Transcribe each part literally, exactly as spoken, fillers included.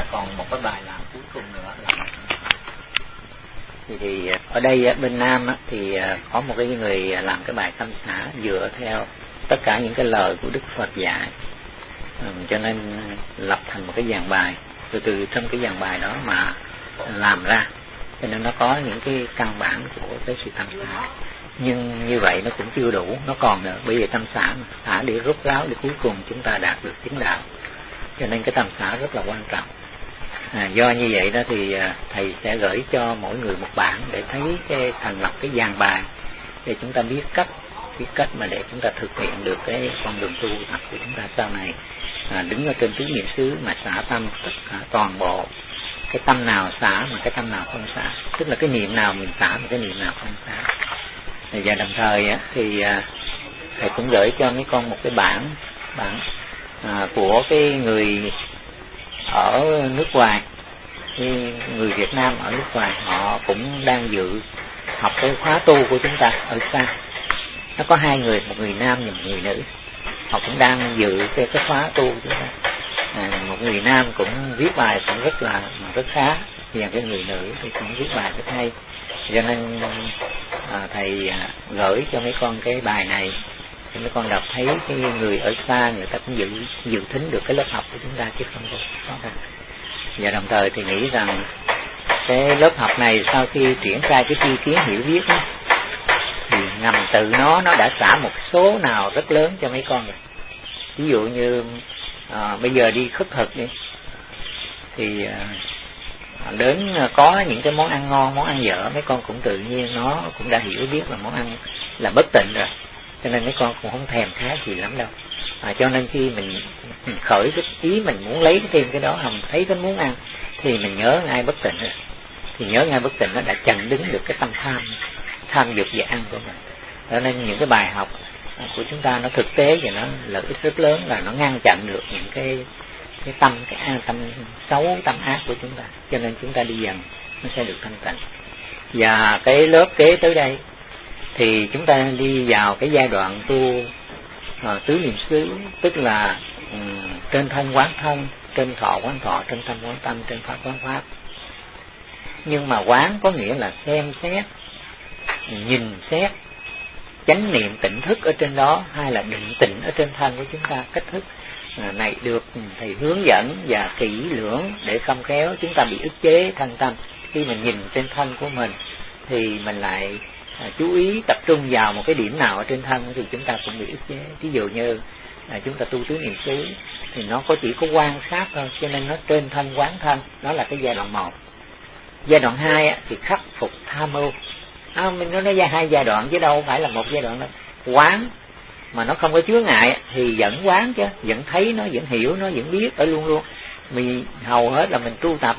còn một cái bài làm cuối cùng nữa là thì, thì ở đây bên Nam thì có một cái người làm cái bài tâm xả dựa theo tất cả những cái lời của Đức Phật dạy, cho nên lập thành một cái dàn bài, từ từ trong cái dàn bài đó mà làm ra, cho nên nó có những cái căn bản của cái sự tâm xả. Nhưng như vậy nó cũng chưa đủ, nó còn nữa. Bây giờ tâm xả xả để rốt ráo để cuối cùng chúng ta đạt được chứng đạo, cho nên cái tâm xả rất là quan trọng. À, do như vậy đó thì thầy sẽ gửi cho mỗi người một bản để thấy cái thành lập cái dàn bài để chúng ta biết cách biết cách mà để chúng ta thực hiện được cái con đường tu tập của chúng ta sau này. À, đứng ở trên tứ niệm xứ mà xả tâm tất cả toàn bộ, cái tâm nào xả mà cái tâm nào không xả, tức là cái niệm nào mình xả mà cái niệm nào không xả. Và đồng thời thì thầy cũng gửi cho mấy con một cái bản bản à, của cái người ở nước ngoài, cái người Việt Nam ở nước ngoài, họ cũng đang dự học cái khóa tu của chúng ta ở xa. Nó có hai người, một người nam và một người nữ, họ cũng đang dự cái, cái khóa tu của chúng ta. À, một người nam cũng viết bài cũng rất là rất khá, và cái người nữ thì cũng viết bài rất hay, cho nên à, thầy à, gửi cho mấy con cái bài này để mấy con đọc thấy cái người ở xa người ta cũng dự dự thính được cái lớp học của chúng ta chứ không có khó khăn. Và đồng thời thì nghĩ rằng cái lớp học này sau khi triển khai cái tri kiến hiểu biết đó, thì ngầm tự nó nó đã xả một số nào rất lớn cho mấy con rồi. Ví dụ như à, bây giờ đi khất thực đi thì à, đến có những cái món ăn ngon, món ăn dở, mấy con cũng tự nhiên nó cũng đã hiểu biết là món ăn là bất tịnh rồi, cho nên mấy con cũng không thèm khá gì lắm đâu. À, cho nên khi mình, mình khởi cái ý mình muốn lấy thêm cái đó, mình thấy cái muốn ăn thì mình nhớ ngay bất tịnh rồi, thì nhớ ngay bất tịnh nó đã chặn đứng được cái tâm tham tham dục về ăn của mình. Cho nên những cái bài học của chúng ta nó thực tế và nó lợi ích rất lớn là nó ngăn chặn được những cái cái tâm cái an tâm xấu, tâm ác của chúng ta, cho nên chúng ta đi dần nó sẽ được thanh tịnh. Và cái lớp kế tới đây thì chúng ta đi vào cái giai đoạn tu uh, tứ niệm xứ, tức là um, trên thân quán thân, trên thọ quán thọ, trên tâm quán tâm, trên pháp quán pháp. Nhưng mà quán có nghĩa là xem xét, nhìn xét, chánh niệm tỉnh thức ở trên đó, hay là định tĩnh ở trên thân của chúng ta. Cách thức à, này được thầy hướng dẫn và kỹ lưỡng để không khéo chúng ta bị ức chế thân tâm. Khi mình nhìn trên thân của mình thì mình lại à, chú ý tập trung vào một cái điểm nào ở trên thân thì chúng ta cũng bị ức chế. Ví dụ như à, chúng ta tu tứ niệm xứ thì nó có chỉ có quan sát thôi, cho nên nó trên thân quán thân, đó là cái giai đoạn một. Giai đoạn hai á, thì khắc phục tham ưu. À, mình nói ra hai giai đoạn chứ đâu phải là một giai đoạn đâu. Quán mà nó không có chứa ngại thì vẫn quán chứ, vẫn thấy nó, vẫn hiểu nó, vẫn biết ở luôn luôn. Mình hầu hết là mình tu tập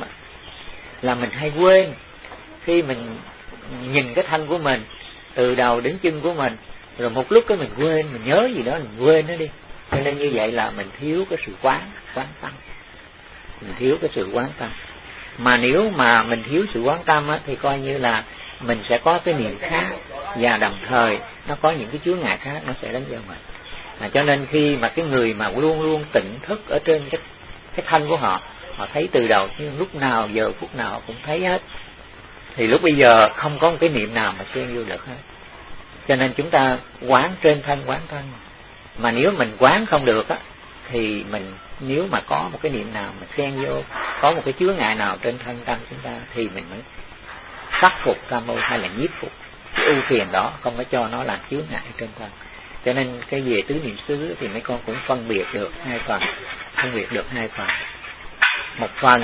là mình hay quên. Khi mình nhìn cái thân của mình từ đầu đến chân của mình, rồi một lúc cái mình quên, mình nhớ gì đó mình quên nó đi. Cho nên như vậy là mình thiếu cái sự quán quán tâm, mình thiếu cái sự quán tâm. Mà nếu mà mình thiếu sự quán tâm á, thì coi như là mình sẽ có cái niệm khác, và đồng thời nó có những cái chướng ngại khác nó sẽ đánh vào mình. À, cho nên khi mà cái người mà luôn luôn tỉnh thức ở trên cái cái thân của họ, họ thấy từ đầu nhưng lúc nào giờ phút nào họ cũng thấy hết, thì lúc bây giờ không có một cái niệm nào mà xen vô được hết. Cho nên chúng ta quán trên thân quán thân. Mà nếu mình quán không được á, thì mình nếu mà có một cái niệm nào mà xen vô, có một cái chướng ngại nào trên thân tâm chúng ta, thì mình mới khắc phục tham mưu hay là nhiếp phục cái ưu phiền đó, không có cho nó làm chướng ngại trên thân. Cho nên cái về tứ niệm xứ thì mấy con cũng phân biệt được hai phần, phân biệt được hai phần. Một phần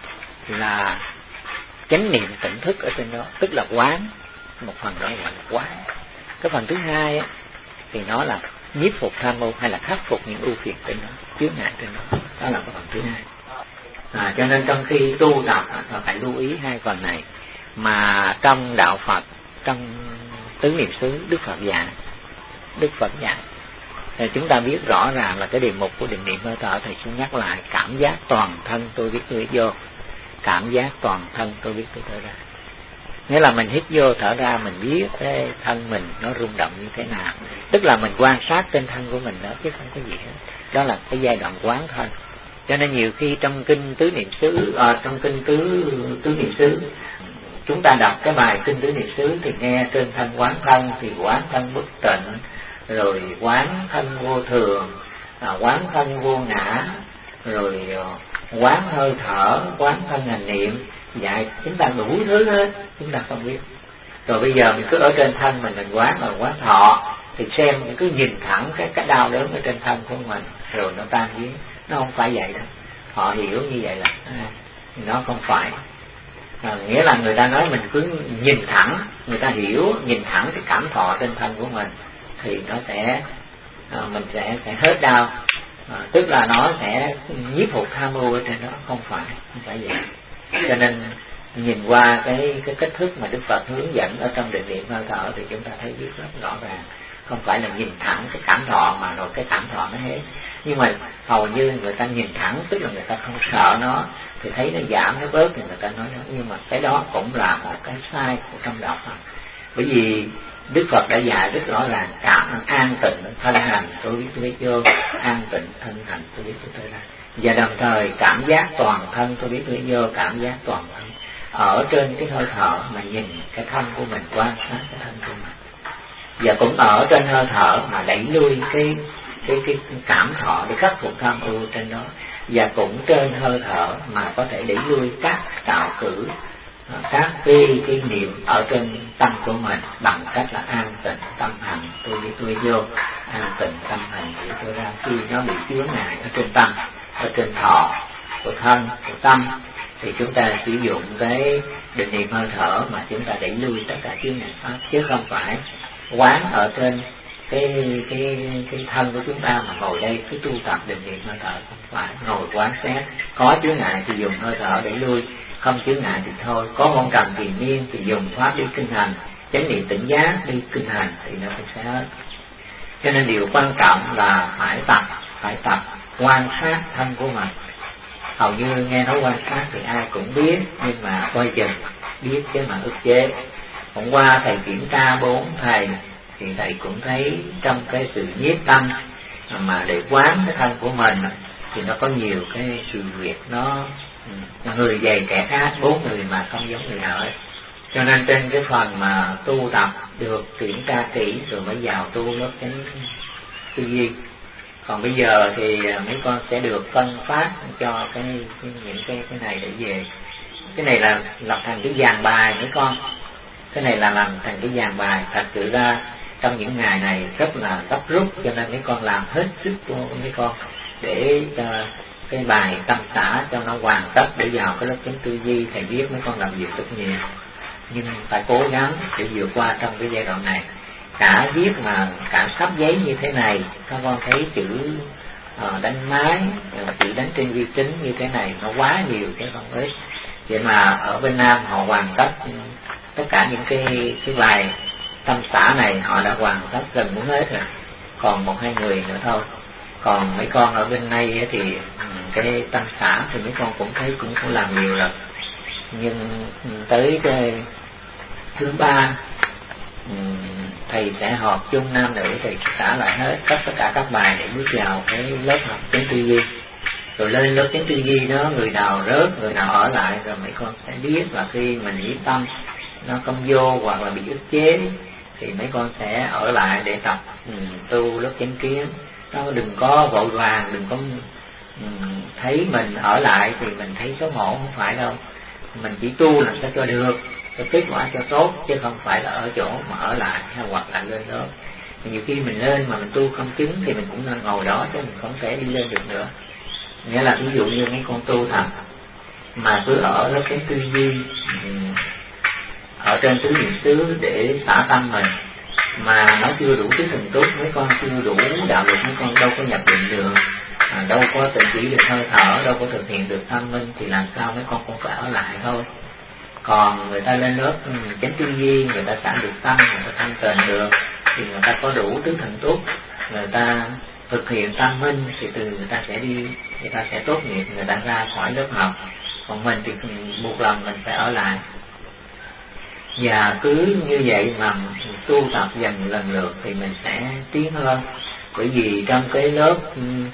là chánh niệm tỉnh thức ở trên đó, tức là quán, một phần đó gọi là quán. Cái phần thứ hai á, thì nó là nhiếp phục tham mưu hay là khắc phục những ưu phiền trên đó, chướng ngại trên đó, đó là cái phần thứ hai. À, cho nên trong khi tu tập là phải lưu ý hai phần này. Mà trong đạo Phật, trong tứ niệm xứ, Đức Phật dạy, Đức Phật dạy thì chúng ta biết rõ ràng là cái đề mục của định niệm hơi thở. Thầy xin nhắc lại: cảm giác toàn thân tôi biết tôi hít vô, cảm giác toàn thân tôi biết tôi thở ra. Nghĩa là mình hít vô thở ra, mình biết cái thân mình nó rung động như thế nào, tức là mình quan sát trên thân của mình đó chứ không có gì hết. Đó là cái giai đoạn quán thân. Cho nên nhiều khi trong kinh tứ niệm xứ, à, trong kinh tứ tứ niệm xứ, chúng ta đọc cái bài kinh tứ niệm xứ thì nghe trên thân quán thân, thì quán thân bất tịnh, rồi quán thân vô thường, à, quán thân vô ngã, rồi à, quán hơi thở, quán thân hành niệm, dạy chúng ta đủ thứ hết, chúng ta không biết. Rồi bây giờ mình cứ ở trên thân mình mình quán rồi quán thọ, thì xem mình cứ nhìn thẳng cái cái đau đớn ở trên thân của mình rồi nó tan biến. Nó không phải vậy đâu. Họ hiểu như vậy là à, nó không phải. À, nghĩa là người ta nói mình cứ nhìn thẳng, người ta hiểu nhìn thẳng cái cảm thọ trên thân của mình thì nó sẽ à, mình sẽ sẽ hết đau. À, tức là nó sẽ nhiếp phục tham ưu ở trên đó, không phải không phải vậy. Cho nên nhìn qua cái cái cách thức mà Đức Phật hướng dẫn ở trong định niệm hơi thở thì chúng ta thấy biết rất rõ ràng, không phải là nhìn thẳng cái cảm thọ mà rồi cái cảm thọ nó hết. Nhưng mà hầu như người ta nhìn thẳng, tức là người ta không sợ nó, thì thấy nó giảm nó bớt thì người ta nói đó. Nhưng mà cái đó cũng là một cái sai của trong đạo Phật, bởi vì Đức Phật đã dạy rất rõ ràng cảm an tịnh thân hành tôi biết tôi biết vô, an tịnh thân hành tôi biết tôi tới đây, và đồng thời cảm giác toàn thân tôi biết tôi vô, cảm giác toàn thân ở trên cái hơi thở mà nhìn cái thân của mình, quan sát cái thân của mình, và cũng ở trên hơi thở mà đẩy lui cái cái cái cảm thọ để khắc phục tham ưu trên đó, và cũng trên hơi thở mà có thể đẩy lui các tạo cử, các cái, cái niệm ở trên tâm của mình bằng cách là an tịnh tâm hành tôi biết tôi vô, an tịnh tâm hành để tôi ra. Khi nó bị chướng ngại ở trên tâm, ở trên thọ của thân của tâm, thì chúng ta sử dụng cái định niệm hơi thở mà chúng ta đẩy lui tất cả chướng ngại pháp, chứ không phải quán ở trên cái cái cái thân của chúng ta mà ngồi đây cứ tu tập định niệm hơi thở. Không phải ngồi quán xét, có chướng ngại thì dùng hơi thở đẩy lui, không chướng ngại thì thôi. Có hôn trầm triền miên thì dùng pháp đi kinh hành, chánh niệm tỉnh giác đi kinh hành thì nó sẽ hết. Cho nên điều quan trọng là phải tập, phải tập quan sát thân của mình. Hầu như nghe nói quan sát thì ai cũng biết, nhưng mà coi chừng biết chứ mà ức chế. Hôm qua thầy kiểm tra bốn thầy thì thầy cũng thấy trong cái sự nhiếp tâm mà để quán cái thân của mình thì nó có nhiều cái sự việc, nó người dày kẻ khác, bốn người mà không giống người nào hết. Cho nên trên cái phần mà tu tập được kiểm tra kỹ rồi mới vào tu lớp chánh tư duy. Còn bây giờ thì mấy con sẽ được phân phát cho cái, cái những cái cái này để về. Cái này là lập thành cái dàn bài mấy con. Cái này là làm thành cái dàn bài. Thật sự ra trong những ngày này rất là gấp rút, cho nên mấy con làm hết sức của mấy con để cho cái bài tâm xã cho nó hoàn tất để vào cái lớp chánh tư duy. Thầy biết mấy con làm việc rất nhiều, nhưng phải cố gắng để vượt qua trong cái giai đoạn này. Cả viết mà cả sắp giấy như thế này, các con thấy chữ uh, đánh máy, chữ đánh trên vi tính như thế này nó quá nhiều chứ không ít. Vậy mà ở bên Nam họ hoàn tất tất cả những cái cái bài tâm xã này, họ đã hoàn tất gần muốn hết rồi, còn một hai người nữa thôi. Còn mấy con ở bên này thì cái tâm xã thì mấy con cũng thấy cũng không làm nhiều rồi, nhưng tới cái thứ ba thầy sẽ họp chung nam nữ, thầy trả lại hết tất cả các bài để bước vào cái lớp học chánh tư duy. Rồi lên lớp chánh tư duy đó, người nào rớt, người nào ở lại, rồi mấy con sẽ biết là khi mình ý tâm nó không vô hoặc là bị ức chế thì mấy con sẽ ở lại để tập um, tu lớp chánh kiến. Nó đừng có vội vàng, đừng có um, thấy mình ở lại thì mình thấy xấu hổ, không phải đâu. Mình chỉ tu làm sao cho được, cho kết quả cho tốt, chứ không phải là ở chỗ mà ở lại hay hoặc là lên đó. Nhiều khi mình lên mà mình tu không chứng thì mình cũng nên ngồi đó, chứ mình không thể đi lên được nữa. Nghĩa là ví dụ như mấy con tu thật mà cứ ở lớp cái tư duy, ở trên tứ niệm xứ để xả tâm mình, mà nó chưa đủ tứ thần túc, mấy con chưa đủ đạo lực, mấy con đâu có nhập định được, à, đâu có tự chỉ được hơi thở, đâu có thực hiện được tâm minh, thì làm sao mấy con cũng phải ở lại thôi. Còn người ta lên lớp chánh tư duy, người ta xả được tâm, người ta thanh tịnh được, thì người ta có đủ tứ thần túc, người ta thực hiện tâm minh, thì từ người ta sẽ đi, người ta sẽ tốt nghiệp, người ta ra khỏi lớp học. Còn mình thì buộc lòng mình phải ở lại. Và cứ như vậy mà tu tập dần lần lượt thì mình sẽ tiến hơn. Bởi vì trong cái lớp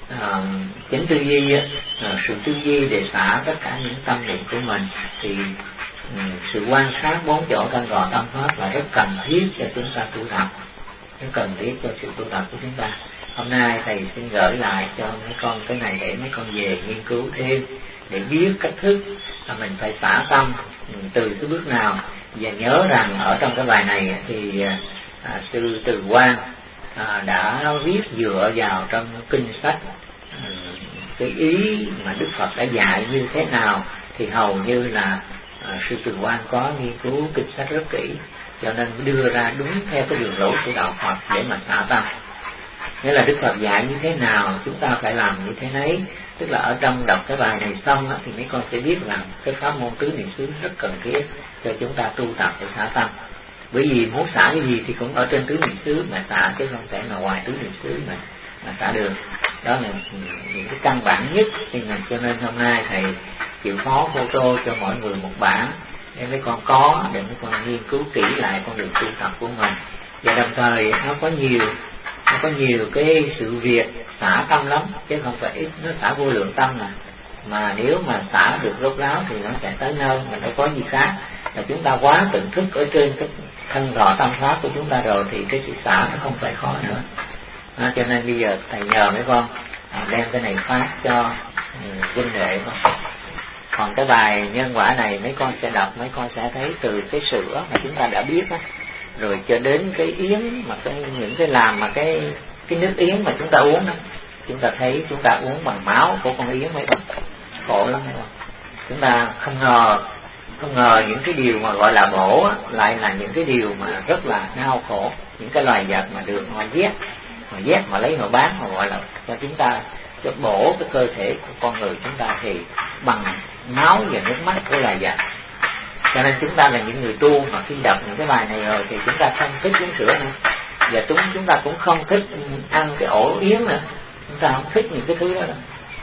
à, chánh tư duy á, à, sự tư duy để xả tất cả những tâm niệm của mình, thì um, sự quan sát bốn chỗ thân gò tâm pháp là rất cần thiết cho chúng ta tu tập, rất cần thiết cho sự tu tập của chúng ta. Hôm nay thầy xin gửi lại cho mấy con cái này để mấy con về nghiên cứu thêm, để biết cách thức là mình phải xả tâm từ cái bước nào. Và nhớ rằng ở trong cái bài này thì à, sư Từ Quang à, đã viết dựa vào trong kinh sách à, cái ý mà Đức Phật đã dạy như thế nào, thì hầu như là à, sư Từ Quang có nghiên cứu kinh sách rất kỹ, cho nên đưa ra đúng theo cái đường lối của đạo Phật để mà xả tâm. Nghĩa là Đức Phật dạy như thế nào chúng ta phải làm như thế nấy. Tức là ở trong đọc cái bài này xong á, thì mấy con sẽ biết rằng cái pháp môn tứ niệm xứ rất cần thiết cho chúng ta tu tập để xả tâm. Bởi vì muốn xả cái gì thì cũng ở trên tứ niệm xứ mà xả, chứ không thể nào ngoài tứ niệm xứ mà, mà xả được. Đó là những cái căn bản nhất. Cho nên hôm nay thầy chịu khó photo cho mọi người một bản để mấy con có, để mấy con nghiên cứu kỹ lại con đường tu tập của mình. Và đồng thời nó có nhiều nó có nhiều cái sự việc xả tâm lắm, chứ không phải ít. Nó xả vô lượng tâm mà mà nếu mà xả được rốt ráo thì nó sẽ tới nơi, mà đâu có gì khác. Là chúng ta quá tự thức ở trên cái thân rõ tâm pháp của chúng ta rồi, thì cái sự xả nó không phải khó nữa. À, cho nên bây giờ thầy nhờ mấy con à, đem cái này phát cho huynh đệ con. Còn cái bài nhân quả này mấy con sẽ đọc, mấy con sẽ thấy từ cái sữa mà chúng ta đã biết á, rồi cho đến cái yến mà cái những cái làm mà cái cái nước yến mà chúng ta uống đó, chúng ta thấy chúng ta uống bằng máu của con yến mấy con, khổ lắm mấy con. Chúng ta không ngờ không ngờ những cái điều mà gọi là bổ á, lại là những cái điều mà rất là đau khổ. Những cái loài vật mà được họ giết họ giết mà lấy họ bán, họ gọi là cho chúng ta, cho bổ cái cơ thể của con người chúng ta, thì bằng máu và nước mắt của loài vật. Cho nên chúng ta là những người tu mà khi đọc những cái bài này rồi thì chúng ta không thích uống sữa nữa, và chúng chúng ta cũng không thích ăn cái ổ yến nữa, chúng ta không thích những cái thứ đó đâu.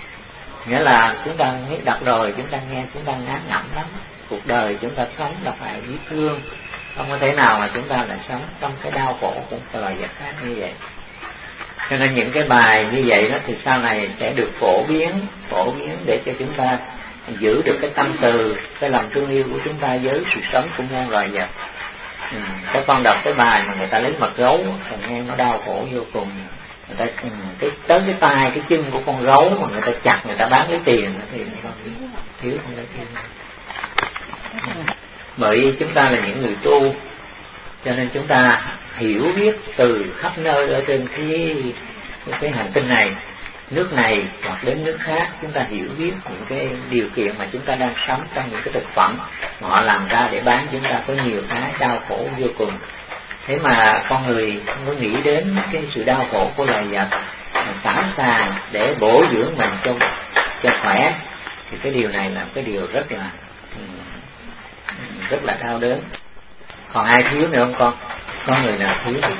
Nghĩa là chúng ta đọc rồi chúng ta nghe chúng ta ngán ngẩm lắm. Cuộc đời chúng ta sống là phải biết thương, không có thể nào mà chúng ta lại sống trong cái đau khổ của cái loài vật khác như vậy. Cho nên những cái bài như vậy đó thì sau này sẽ được phổ biến phổ biến để cho chúng ta giữ được cái tâm từ, cái lòng thương yêu của chúng ta với sự sống của muôn loài vật. Ừ, các con đọc cái bài mà người ta lấy mật gấu, còn nghe nó đau khổ vô cùng. Người ta ừ, cái tới cái tay cái chân của con gấu mà người ta chặt, người ta bán lấy tiền thì mấy con thiếu không lấy tiền. Bởi chúng ta là những người tu, cho nên chúng ta hiểu biết từ khắp nơi ở trên cái cái hành tinh này, nước này hoặc đến nước khác, chúng ta hiểu biết những cái điều kiện mà chúng ta đang sống trong những cái thực phẩm mà họ làm ra để bán chúng ta, có nhiều cái đau khổ vô cùng. Thế mà con người không có nghĩ đến cái sự đau khổ của loài vật, sẵn sàng để bổ dưỡng mình cho cho khỏe, thì cái điều này là cái điều rất là rất là đau đớn. Còn ai thiếu nữa không con? Có người nào thiếu không?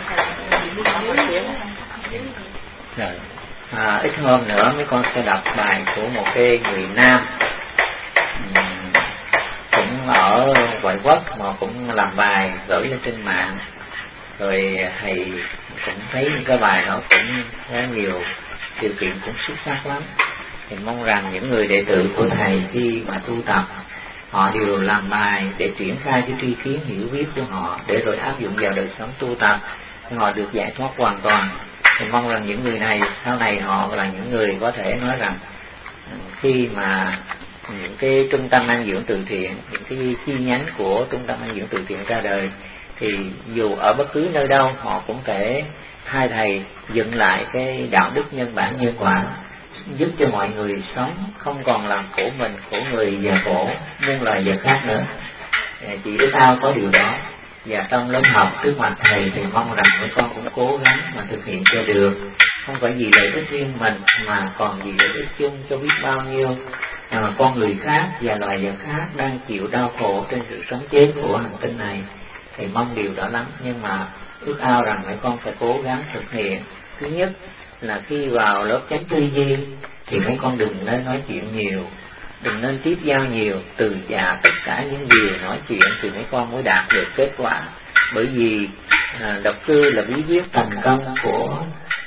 Rồi. À, ít hôm nữa mấy con sẽ đọc bài của một cái người nam, uhm, cũng ở ngoại quốc mà cũng làm bài gửi lên trên mạng, rồi thầy cũng thấy cái bài đó cũng có nhiều điều kiện cũng xuất sắc lắm. Thì mong rằng những người đệ tử của thầy khi mà tu tập, họ đều làm bài để triển khai cái tri kiến hiểu biết của họ, để rồi áp dụng vào đời sống tu tập, họ được giải thoát hoàn toàn. Thì mong rằng những người này sau này họ là những người có thể nói rằng khi mà những cái trung tâm an dưỡng từ thiện, những cái chi nhánh của trung tâm an dưỡng từ thiện ra đời, thì dù ở bất cứ nơi đâu họ cũng thể thay thầy dựng lại cái đạo đức nhân bản nhân quả, giúp cho mọi người sống không còn làm khổ mình, khổ người và khổ muôn loài vật khác nữa. Chỉ biết sao có điều đó. Và trong lớp học trước mặt thầy thì mong rằng các con cũng cố gắng mà thực hiện cho được, không phải vì lợi ích riêng mình mà còn vì lợi ích chung cho biết bao nhiêu à, con người khác và loài vật khác đang chịu đau khổ trên sự sống chết của hành tinh này. Thầy mong điều đó lắm, nhưng mà ước ao rằng mấy con phải cố gắng thực hiện. Thứ nhất là khi vào lớp chánh tư duy thì mấy con đừng nên nói chuyện nhiều, đừng nên tiếp giao nhiều, từ dạ tất cả những gì nói chuyện thì mấy con mới đạt được kết quả. Bởi vì à, độc cư là bí quyết thành công của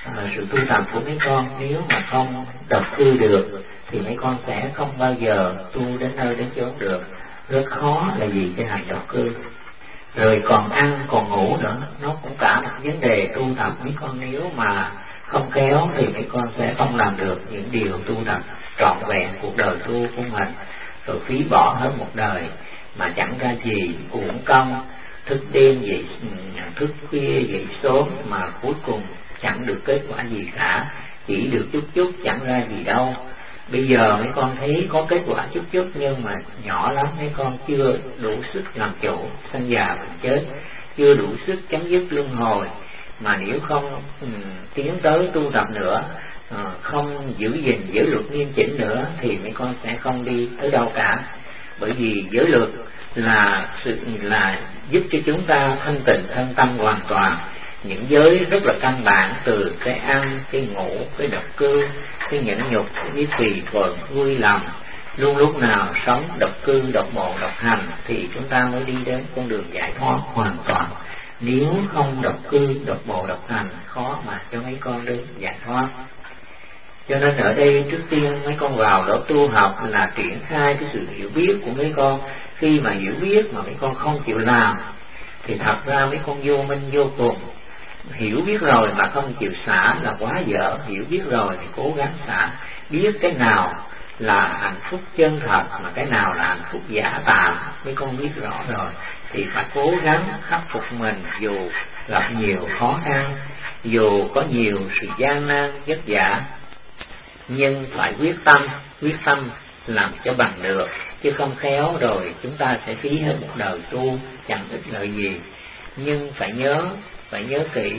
à, sự tu tập của mấy con nếu mà không độc cư được thì mấy con sẽ không bao giờ tu đến nơi đến chốn được. Rất khó là vì cái hành độc cư. Rồi còn ăn còn ngủ nữa, nó cũng cả một vấn đề tu tập. Mấy con nếu mà không khéo thì mấy con sẽ không làm được những điều tu tập trọn vẹn cuộc đời tu của mình, rồi phí bỏ hết một đời mà chẳng ra gì, uổng công, thức đêm dậy, thức khuya dậy sớm mà cuối cùng chẳng được kết quả gì cả, chỉ được chút chút chẳng ra gì đâu. Bây giờ mấy con thấy có kết quả chút chút nhưng mà nhỏ lắm, mấy con chưa đủ sức làm chủ sanh già bệnh chết, chưa đủ sức chấm dứt luân hồi. Mà nếu không um, tiến tới tu tập nữa, uh, không giữ gìn giới luật nghiêm chỉnh nữa thì mấy con sẽ không đi tới đâu cả. Bởi vì giới luật là sự là giúp cho chúng ta thanh tịnh thân tâm hoàn toàn. Những giới rất là căn bản, từ cái ăn, cái ngủ, cái độc cư, cái nhẫn nhục, cái biết tùy thuận, vui lòng, luôn lúc nào sống độc cư, độc bộ, độc hành thì chúng ta mới đi đến con đường giải thoát hoàn toàn. Nếu không độc cư, độc bộ, độc hành, khó mà cho mấy con đến giải thoát. Cho nên ở đây trước tiên mấy con vào đó tu học là triển khai cái sự hiểu biết của mấy con. Khi mà hiểu biết mà mấy con không chịu làm thì thật ra mấy con vô minh vô cùng. Hiểu biết rồi mà không chịu xả là quá dở. Hiểu biết rồi thì cố gắng xả. Biết cái nào là hạnh phúc chân thật mà cái nào là hạnh phúc giả tạm, mấy con biết rõ rồi thì phải cố gắng khắc phục mình. Dù gặp nhiều khó khăn, dù có nhiều sự gian nan vất vả, nhưng phải quyết tâm, quyết tâm làm cho bằng được, chứ không khéo rồi chúng ta sẽ phí hết một đời tu chẳng ích lợi gì. Nhưng phải nhớ, phải nhớ kỹ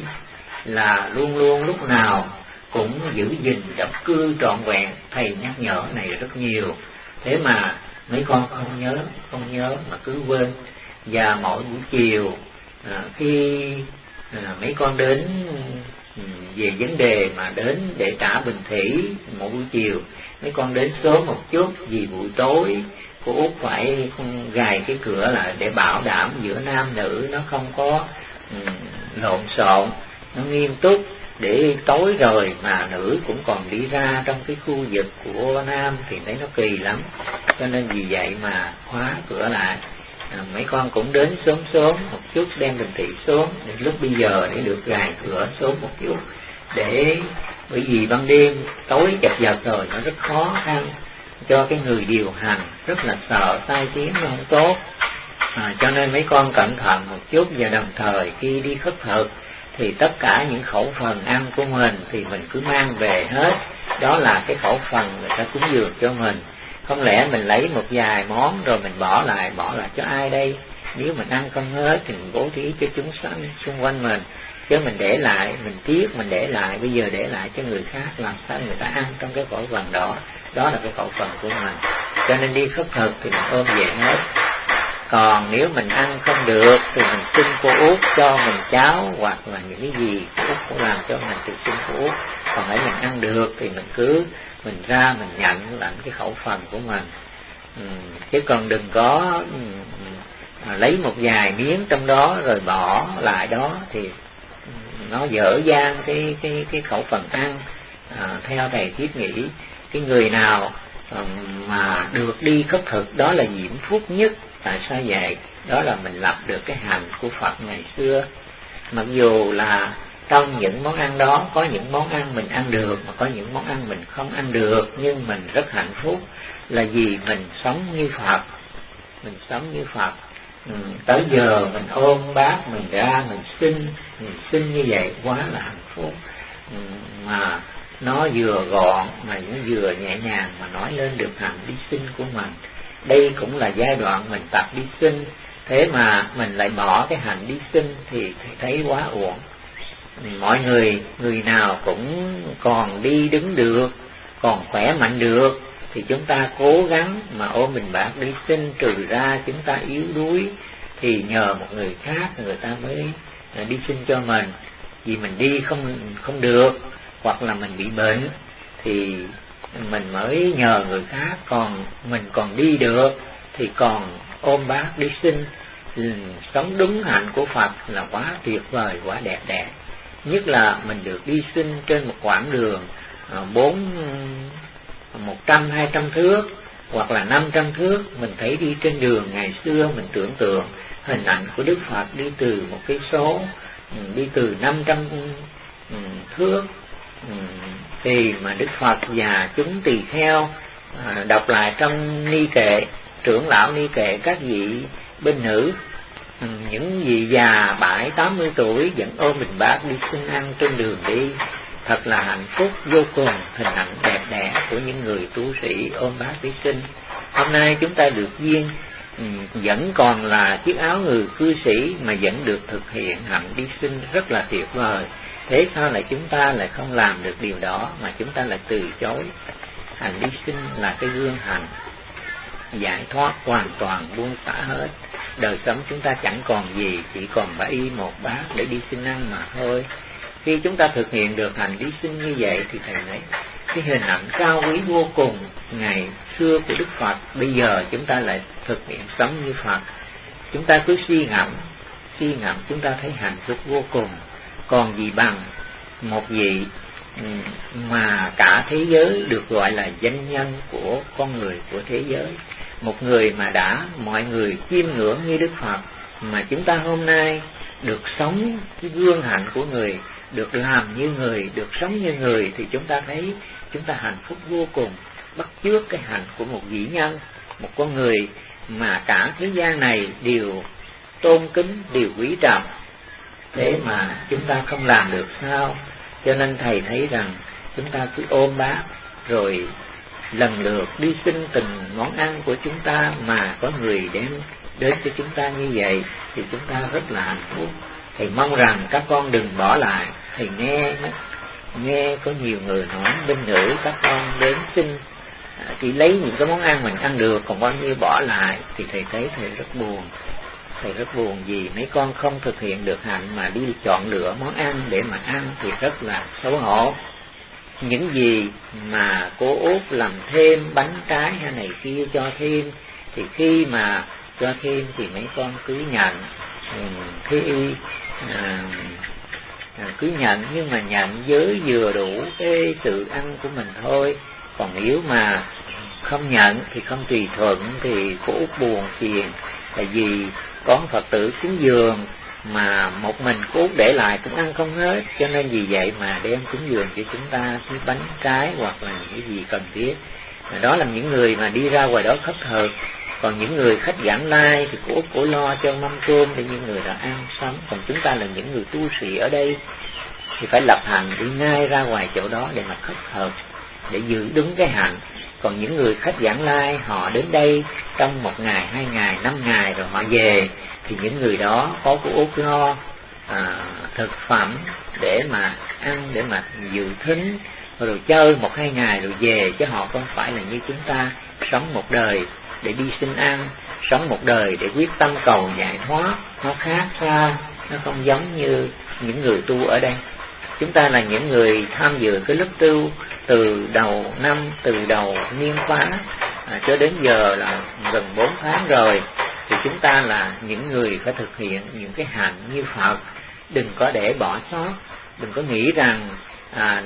là luôn luôn lúc nào cũng giữ gìn độc cư trọn vẹn. Thầy nhắc nhở này rất nhiều, thế mà mấy con không nhớ, không nhớ mà cứ quên. Và mỗi buổi chiều à, khi à, mấy con đến về vấn đề mà đến để trả bình thủy, mỗi buổi chiều mấy con đến sớm một chút, vì buổi tối cô Út phải gài cái cửa lại để bảo đảm giữa nam nữ nó không có um, lộn xộn, nó nghiêm túc, để tối rồi mà nữ cũng còn đi ra trong cái khu vực của nam thì thấy nó kỳ lắm. Cho nên vì vậy mà khóa cửa lại. À, mấy con cũng đến sớm sớm một chút, đem bình thị xuống để lúc bây giờ để được gài cửa sớm một chút, để bởi vì ban đêm tối chập chập rồi nó rất khó khăn cho cái người điều hành, rất là sợ sai tiếng nó không tốt. À, cho nên mấy con cẩn thận một chút, và đồng thời khi đi khất thực thì tất cả những khẩu phần ăn của mình thì mình cứ mang về hết, đó là cái khẩu phần người ta cúng dường cho mình. Không lẽ mình lấy một vài món rồi mình bỏ lại, bỏ lại cho ai đây? Nếu mình ăn không hết thì mình bố thí cho chúng sanh xung quanh mình, chứ mình để lại, mình tiếc mình để lại, bây giờ để lại cho người khác, làm sao người ta ăn trong cái khẩu phần đó? Đó là cái khẩu phần của mình. Cho nên đi khất thực thì mình ôm về hết. Còn nếu mình ăn không được thì mình xin cô Út cho mình cháo, hoặc là những cái gì cô Út cũng làm cho mình thì xin cô Út. Còn hãy mình ăn được thì mình cứ mình ra mình nhận lãnh cái khẩu phần của mình. Ừ, chứ còn đừng có ừ, à, lấy một vài miếng trong đó rồi bỏ lại đó thì ừ, nó dở dang cái cái cái khẩu phần ăn. À, theo thầy thiết nghĩ cái người nào ừ, mà được đi khất thực đó là diễm phúc nhất. Tại sao vậy? Đó là mình lập được cái hạnh của Phật ngày xưa. Mặc dù là trong những món ăn đó có những món ăn mình ăn được, mà có những món ăn mình không ăn được, nhưng mình rất hạnh phúc là vì mình sống như Phật. Mình sống như Phật. Ừ, tới giờ mình ôm bát mình ra mình xin, mình xin như vậy quá là hạnh phúc. Ừ, mà nó vừa gọn mà cũng vừa nhẹ nhàng mà nói lên được hạnh đi sinh của mình. Đây cũng là giai đoạn mình tập đi sinh, thế mà mình lại bỏ cái hạnh đi sinh thì thấy quá uổng. Mọi người, người nào cũng còn đi đứng được, còn khỏe mạnh được thì chúng ta cố gắng mà ôm mình bạc đi sinh, trừ ra chúng ta yếu đuối thì nhờ một người khác người ta mới đi sinh cho mình. Vì mình đi không không được, hoặc là mình bị bệnh thì mình mới nhờ người khác, còn mình còn đi được thì còn ôm bác đi sinh. Ừ, sống đúng hạnh của Phật là quá tuyệt vời, quá đẹp đẽ. Nhất là mình được đi sinh trên một quãng đường bốn một trăm hai trăm thước hoặc là năm trăm thước. Mình thấy đi trên đường ngày xưa, mình tưởng tượng hình ảnh của Đức Phật đi từ một cây số, đi từ năm trăm thước, thì mà Đức Phật và chúng tỳ kheo đọc lại trong ni kệ, trưởng lão ni kệ các vị bên nữ, những vị già bảy tám mươi tuổi vẫn ôm bình bát đi xin ăn trên đường đi, thật là hạnh phúc vô cùng. Hình ảnh đẹp đẽ của những người tu sĩ ôm bát đi xin. Hôm nay chúng ta được duyên vẫn còn là chiếc áo người cư sĩ mà vẫn được thực hiện hạnh đi xin, rất là tuyệt vời. Thế sao lại chúng ta lại không làm được điều đó mà chúng ta lại từ chối? Hạnh đi xin là cái gương hạnh giải thoát hoàn toàn, buông xả hết. Đời sống chúng ta chẳng còn gì, chỉ còn bả y một bát để đi xin ăn mà thôi. Khi chúng ta thực hiện được hành đi xin như vậy thì thầy nói cái hình ảnh cao quý vô cùng ngày xưa của Đức Phật, bây giờ chúng ta lại thực hiện sống như Phật. Chúng ta cứ suy ngẫm, suy ngẫm chúng ta thấy hạnh phúc vô cùng. Còn gì bằng một vị mà cả thế giới được gọi là danh nhân của con người, của thế giới, một người mà đã mọi người chiêm ngưỡng như Đức Phật, mà chúng ta hôm nay được sống cái gương hạnh của người, được làm như người, được sống như người, thì chúng ta thấy chúng ta hạnh phúc vô cùng, bắt chước cái hạnh của một vĩ nhân, một con người mà cả thế gian này đều tôn kính, đều quý trọng. Thế mà chúng ta không làm được sao? Cho nên thầy thấy rằng chúng ta cứ ôm bát rồi lần lượt đi xin từng món ăn của chúng ta, mà có người đem đến cho chúng ta như vậy thì chúng ta rất là hạnh phúc. Thầy mong rằng các con đừng bỏ lại. Thầy nghe nghe có nhiều người nói bên nữ các con đến xin chỉ lấy những cái món ăn mình ăn được, còn bao nhiêu bỏ lại, thì thầy thấy thầy rất buồn. Thầy rất buồn vì mấy con không thực hiện được hạnh mà đi chọn lựa món ăn để mà ăn thì rất là xấu hổ. Những gì mà cô Út làm thêm bánh trái hay này kia cho thêm, thì khi mà cho thêm thì mấy con cứ nhận, khi à, cứ nhận, nhưng mà nhận với vừa đủ cái sự ăn của mình thôi. Còn nếu mà không nhận thì không tùy thuận thì cô Út buồn phiền, tại vì có Phật tử cúng dường mà một mình cô Út để lại cũng ăn không hết, cho nên vì vậy mà đem cúng dường cho chúng ta cái bánh trái hoặc là những cái gì cần thiết. Đó là những người mà đi ra ngoài đó khất thực. Còn những người khách vãng lai thì cô Út cổ lo cho mâm cơm để những người đã ăn sống. Còn chúng ta là những người tu sĩ ở đây thì phải lập hạnh đi ngay ra ngoài chỗ đó để mà khất thực, để giữ đúng cái hạnh. Còn những người khách vãng lai họ đến đây trong một ngày, hai ngày, năm ngày rồi họ về, thì những người đó có cô Út lo à, thực phẩm để mà ăn, để mà dự thính, rồi chơi một hai ngày rồi về, chứ họ không phải là như chúng ta sống một đời để đi xin ăn, sống một đời để quyết tâm cầu giải thoát. Nó khác xa, nó không giống như những người tu ở đây. Chúng ta là những người tham dự cái lớp tu từ đầu năm, từ đầu niên khóa à, cho đến giờ là gần bốn tháng rồi, thì chúng ta là những người phải thực hiện những cái hạnh như Phật. Đừng có để bỏ sót, đừng có nghĩ rằng à,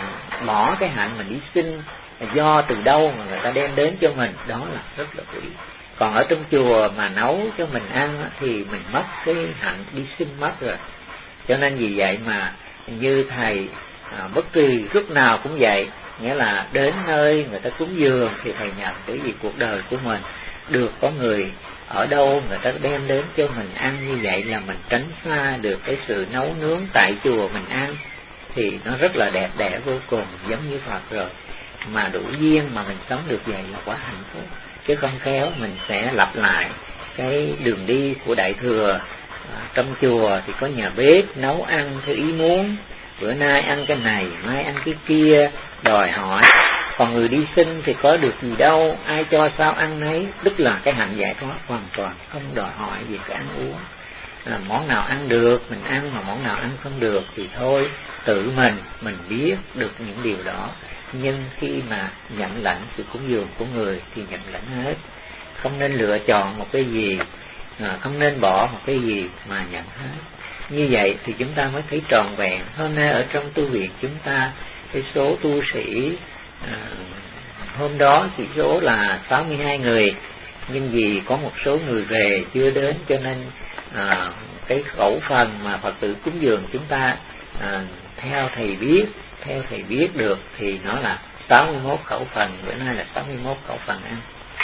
bỏ cái hạnh mình đi xin do từ đâu mà người ta đem đến cho mình, đó là rất là quý. Còn ở trong chùa mà nấu cho mình ăn thì mình mất cái hạnh đi xin mất rồi. Cho nên vì vậy mà như thầy à, bất kỳ lúc nào cũng vậy, nghĩa là đến nơi người ta cúng dường thì thầy nhận, bởi vì cuộc đời của mình được có người ở đâu người ta đem đến cho mình ăn như vậy là mình tránh xa được cái sự nấu nướng tại chùa mình ăn, thì nó rất là đẹp đẽ vô cùng, giống như Phật rồi. Mà đủ duyên mà mình sống được vậy là quá hạnh phúc, chứ không khéo mình sẽ lặp lại cái đường đi của Đại Thừa. À, trong chùa thì có nhà bếp nấu ăn theo ý muốn, bữa nay ăn cái này, mai ăn cái kia, đòi hỏi. Còn người đi xin thì có được gì đâu, ai cho sao ăn nấy, tức là cái hạnh giải thoát hoàn toàn, không đòi hỏi gì cái ăn uống. À, món nào ăn được mình ăn, mà món nào ăn không được thì thôi, tự mình mình biết được những điều đó. Nhưng khi mà nhận lãnh sự cúng dường của người thì nhận lãnh hết, không nên lựa chọn một cái gì, à, không nên bỏ một cái gì mà nhận hết. Như vậy thì chúng ta mới thấy tròn vẹn. Hôm nay ở trong tu viện chúng ta, cái số tu sĩ à, hôm đó chỉ số là sáu mươi hai người, nhưng vì có một số người về chưa đến, cho nên à, cái khẩu phần mà Phật tử cúng dường chúng ta à, theo thầy biết, theo thầy biết được thì nó là sáu mươi mốt khẩu phần, bữa nay là sáu mươi mốt khẩu phần ăn.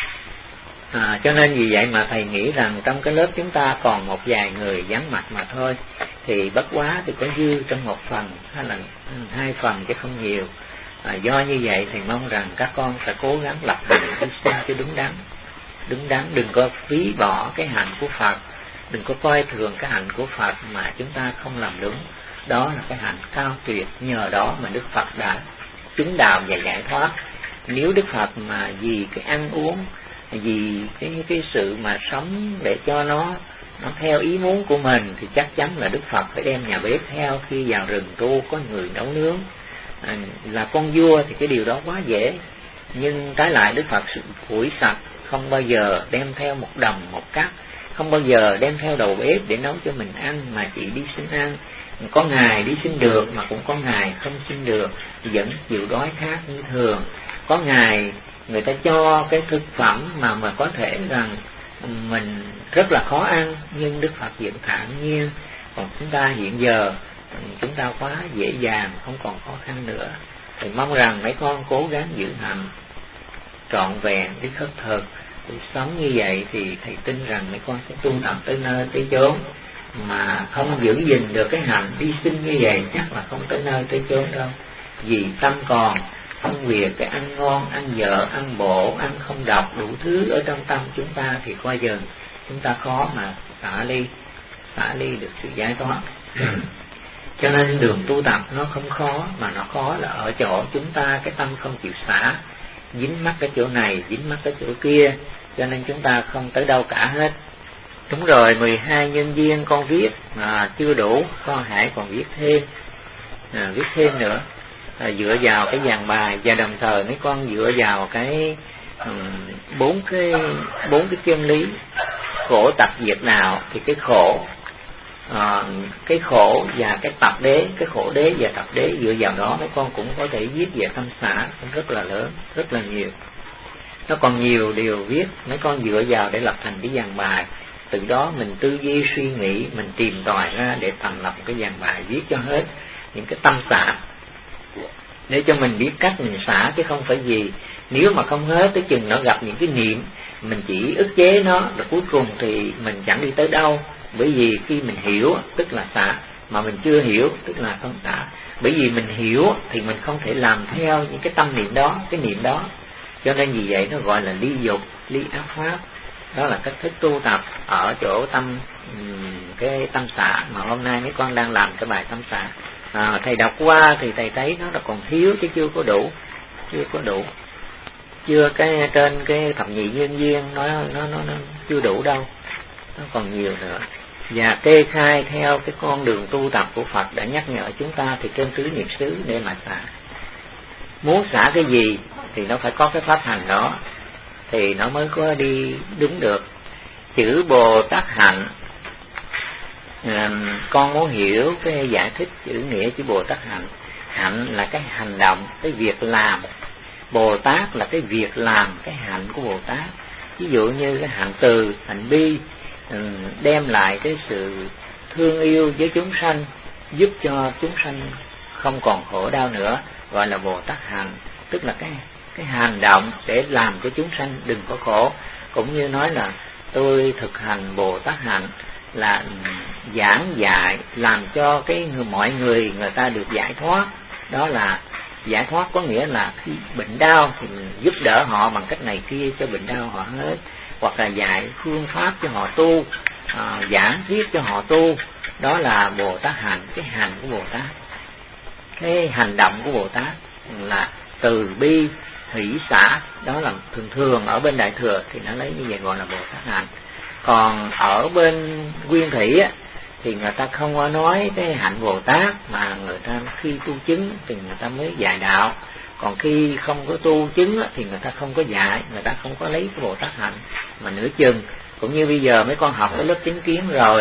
À, cho nên vì vậy mà thầy nghĩ rằng trong cái lớp chúng ta còn một vài người vắng mặt mà thôi, thì bất quá thì có dư trong một phần hay là hai phần chứ không nhiều. À, do như vậy thì mong rằng các con sẽ cố gắng lập hành hy sinh cho đúng đắn, đúng đắn, đừng có phí bỏ cái hạnh của Phật, đừng có coi thường cái hạnh của Phật mà chúng ta không làm đúng. Đó là cái hạnh cao tuyệt, nhờ đó mà Đức Phật đã chứng đạo và giải thoát. Nếu Đức Phật mà vì cái ăn uống, vì cái cái sự mà sống để cho nó nó theo ý muốn của mình, thì chắc chắn là Đức Phật phải đem nhà bếp theo. Khi vào rừng tu có người nấu nướng, à, là con vua thì cái điều đó quá dễ. Nhưng trái lại Đức Phật sự phủi sạch, không bao giờ đem theo một đồng một cắt, không bao giờ đem theo đầu bếp để nấu cho mình ăn, mà chỉ đi xin ăn. Có ngày đi xin được mà cũng có ngày không xin được, vẫn chịu đói khát như thường. Có ngày người ta cho cái thực phẩm mà mà có thể rằng mình rất là khó ăn, nhưng Đức Phật vẫn thản nhiên. Còn chúng ta hiện giờ chúng ta quá dễ dàng, không còn khó khăn nữa. Thì mong rằng mấy con cố gắng giữ hạnh trọn vẹn cái khất thực, thì sống như vậy thì thầy tin rằng mấy con sẽ tu tập tới nơi tới chốn. Mà không giữ gìn được cái hạnh đi sinh như vậy chắc là không tới nơi tới chốn đâu. Vì tâm còn phân biệt cái ăn ngon, ăn dở, ăn bổ, ăn không độc, đủ thứ ở trong tâm chúng ta, thì coi giờ chúng ta khó mà xả ly, xả ly được sự giải thoát. Cho nên đường tu tập nó không khó, mà nó khó là ở chỗ chúng ta cái tâm không chịu xả, dính mắc cái chỗ này, dính mắc cái chỗ kia, cho nên chúng ta không tới đâu cả hết. Đúng rồi, mười hai nhân viên con viết mà chưa đủ, con hãy còn viết thêm, à, viết thêm nữa. À, dựa vào cái dàn bài, và đồng thời mấy con dựa vào cái bốn um, cái bốn cái chân lý khổ tập diệt nào, thì cái khổ à, cái khổ và cái tập đế, cái khổ đế và tập đế, dựa vào đó mấy con cũng có thể viết về tâm xả cũng rất là lớn, rất là nhiều. Nó còn nhiều điều viết, mấy con dựa vào để lập thành cái dàn bài. Từ đó mình tư duy suy nghĩ, mình tìm tòi ra để thành lập cái dàn bài, viết cho hết những cái tâm xả, để cho mình biết cách mình xả, chứ không phải gì. Nếu mà không hết, tới chừng nó gặp những cái niệm, mình chỉ ức chế nó, là cuối cùng thì mình chẳng đi tới đâu. Bởi vì khi mình hiểu tức là xả, mà mình chưa hiểu tức là không xả. Bởi vì mình hiểu thì mình không thể làm theo những cái tâm niệm đó, cái niệm đó. Cho nên vì vậy nó gọi là ly dục, ly ác pháp. Đó là cách thức tu tập ở chỗ tâm, cái tâm xả mà hôm nay mấy con đang làm cái bài tâm xả. À, thầy đọc qua thì thầy thấy nó là còn thiếu chứ chưa có đủ, chưa có đủ, chưa cái trên cái thập nhị nhân duyên nó nó nó nó chưa đủ đâu, nó còn nhiều nữa. Và kê khai theo cái con đường tu tập của Phật đã nhắc nhở chúng ta thì trên tứ niệm xứ để mà xả. Muốn xả cái gì thì nó phải có cái pháp hành đó thì nó mới có đi đúng được. Chữ Bồ Tát hạnh, à, con muốn hiểu cái giải thích chữ nghĩa chữ Bồ Tát hạnh. Hạnh là cái hành động, cái việc làm. Bồ Tát là cái việc làm, cái hạnh của Bồ Tát. Ví dụ như cái hạnh từ, hạnh bi, đem lại cái sự thương yêu với chúng sanh, giúp cho chúng sanh không còn khổ đau nữa, gọi là Bồ Tát hạnh. Tức là cái cái hành động để làm cho chúng sanh đừng có khổ. Cũng như nói là tôi thực hành Bồ Tát hạnh là giảng dạy, làm cho cái người, mọi người người ta được giải thoát. Đó là giải thoát, có nghĩa là khi bệnh đau thì mình giúp đỡ họ bằng cách này kia cho bệnh đau họ hết, hoặc là dạy phương pháp cho họ tu, à, giảng thuyết cho họ tu. Đó là Bồ Tát hành, cái hành của Bồ Tát. Cái hành động của Bồ Tát là từ bi, hỷ xả. Đó là thường thường ở bên Đại Thừa thì nó lấy như vậy gọi là Bồ Tát hành. Còn ở bên Nguyên Thủy á, thì người ta không có nói cái hạnh Bồ Tát, mà người ta khi tu chứng thì người ta mới dạy đạo. Còn khi không có tu chứng á, thì người ta không có dạy, người ta không có lấy cái Bồ Tát hạnh mà nửa chừng. Cũng như bây giờ mấy con học cái lớp chứng kiến rồi,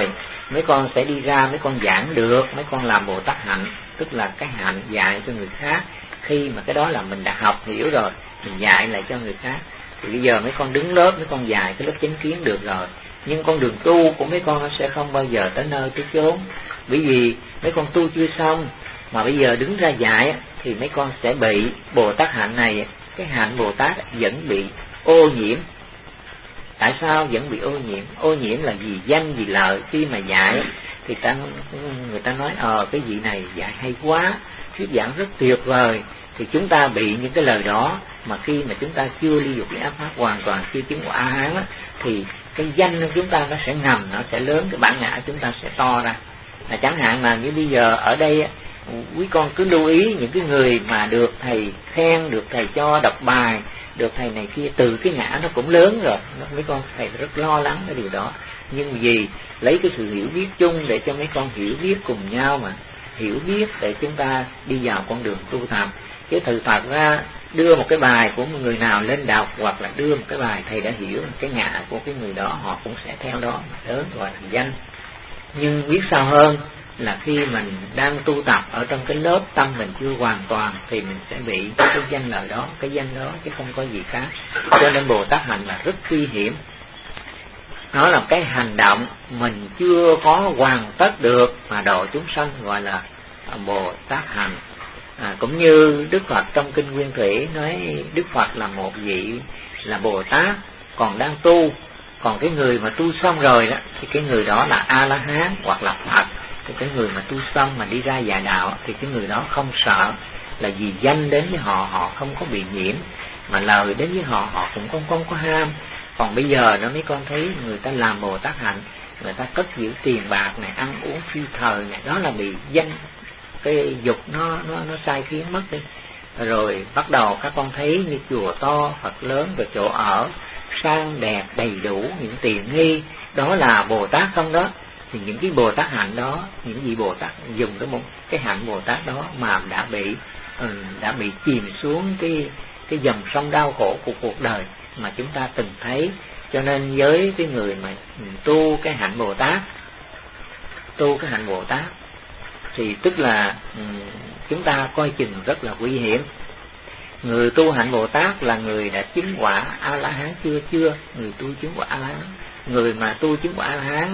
mấy con sẽ đi ra, mấy con giảng được, mấy con làm Bồ Tát hạnh, tức là cái hạnh dạy cho người khác. Khi mà cái đó là mình đã học hiểu rồi, mình dạy lại cho người khác. Thì bây giờ mấy con đứng lớp, mấy con dạy cái lớp chánh kiến được rồi, nhưng con đường tu của mấy con nó sẽ không bao giờ tới nơi tới chốn, bởi vì mấy con tu chưa xong. Mà bây giờ đứng ra dạy thì mấy con sẽ bị Bồ Tát hạnh này, cái hạnh Bồ Tát vẫn bị ô nhiễm. Tại sao vẫn bị ô nhiễm? Ô nhiễm là vì danh vì lợi. Khi mà dạy thì ta, người ta nói ờ cái vị này dạy hay quá, thuyết giảng rất tuyệt vời, thì chúng ta bị những cái lời đó. Mà khi mà chúng ta chưa ly dục ly ác pháp hoàn toàn, chưa chứng quả A Hán á, thì cái danh của chúng ta nó sẽ ngầm, nó sẽ lớn, cái bản ngã chúng ta sẽ to ra. Là chẳng hạn là như bây giờ ở đây quý con cứ lưu ý những cái người mà được thầy khen, được thầy cho đọc bài, được thầy này kia, từ cái ngã nó cũng lớn rồi. Mấy con thầy rất lo lắng cái điều đó, nhưng vì lấy cái sự hiểu biết chung để cho mấy con hiểu biết cùng nhau, mà hiểu biết để chúng ta đi vào con đường tu tập. Chứ thực thật ra đưa một cái bài của một người nào lên đọc, hoặc là đưa một cái bài thầy đã hiểu cái ngã của cái người đó, họ cũng sẽ theo đó mà lớn gọi là danh. Nhưng biết sao hơn là khi mình đang tu tập ở trong cái lớp tâm mình chưa hoàn toàn thì mình sẽ bị cái danh lợi đó, cái danh đó, chứ không có gì khác. Cho nên Bồ Tát hạnh là rất nguy hiểm. Nó là cái hành động mình chưa có hoàn tất được mà độ chúng sanh, gọi là Bồ Tát hạnh. À, cũng như Đức Phật trong kinh Nguyên Thủy nói Đức Phật là một vị là Bồ Tát còn đang tu, còn cái người mà tu xong rồi đó thì cái người đó là A La Hán hoặc là Phật. Thì cái người mà tu xong mà đi ra già đạo thì cái người đó không sợ, là vì danh đến với họ họ không có bị nhiễm, mà lời đến với họ họ cũng không không có ham. Còn bây giờ nó mấy con thấy người ta làm Bồ Tát hạnh, người ta cất giữ tiền bạc này, ăn uống phi thời này, đó là bị danh, cái dục nó nó nó sai khiến mất đi. Rồi bắt đầu các con thấy như chùa to, Phật lớn, rồi chỗ ở sang đẹp đầy đủ, những tiện nghi, đó là Bồ Tát không đó. Thì những cái Bồ Tát hạnh đó, những vị Bồ Tát dùng cái một cái hạnh Bồ Tát đó mà đã bị ừ, đã bị chìm xuống cái cái dòng sông đau khổ của cuộc đời mà chúng ta từng thấy. Cho nên với cái người mà tu cái hạnh Bồ Tát, tu cái hạnh Bồ Tát thì tức là um, chúng ta coi chừng rất là nguy hiểm. Người tu hạnh Bồ Tát là người đã chứng quả A La Hán chưa chưa người tu chứng quả A La Hán. Người mà tu chứng quả A La Hán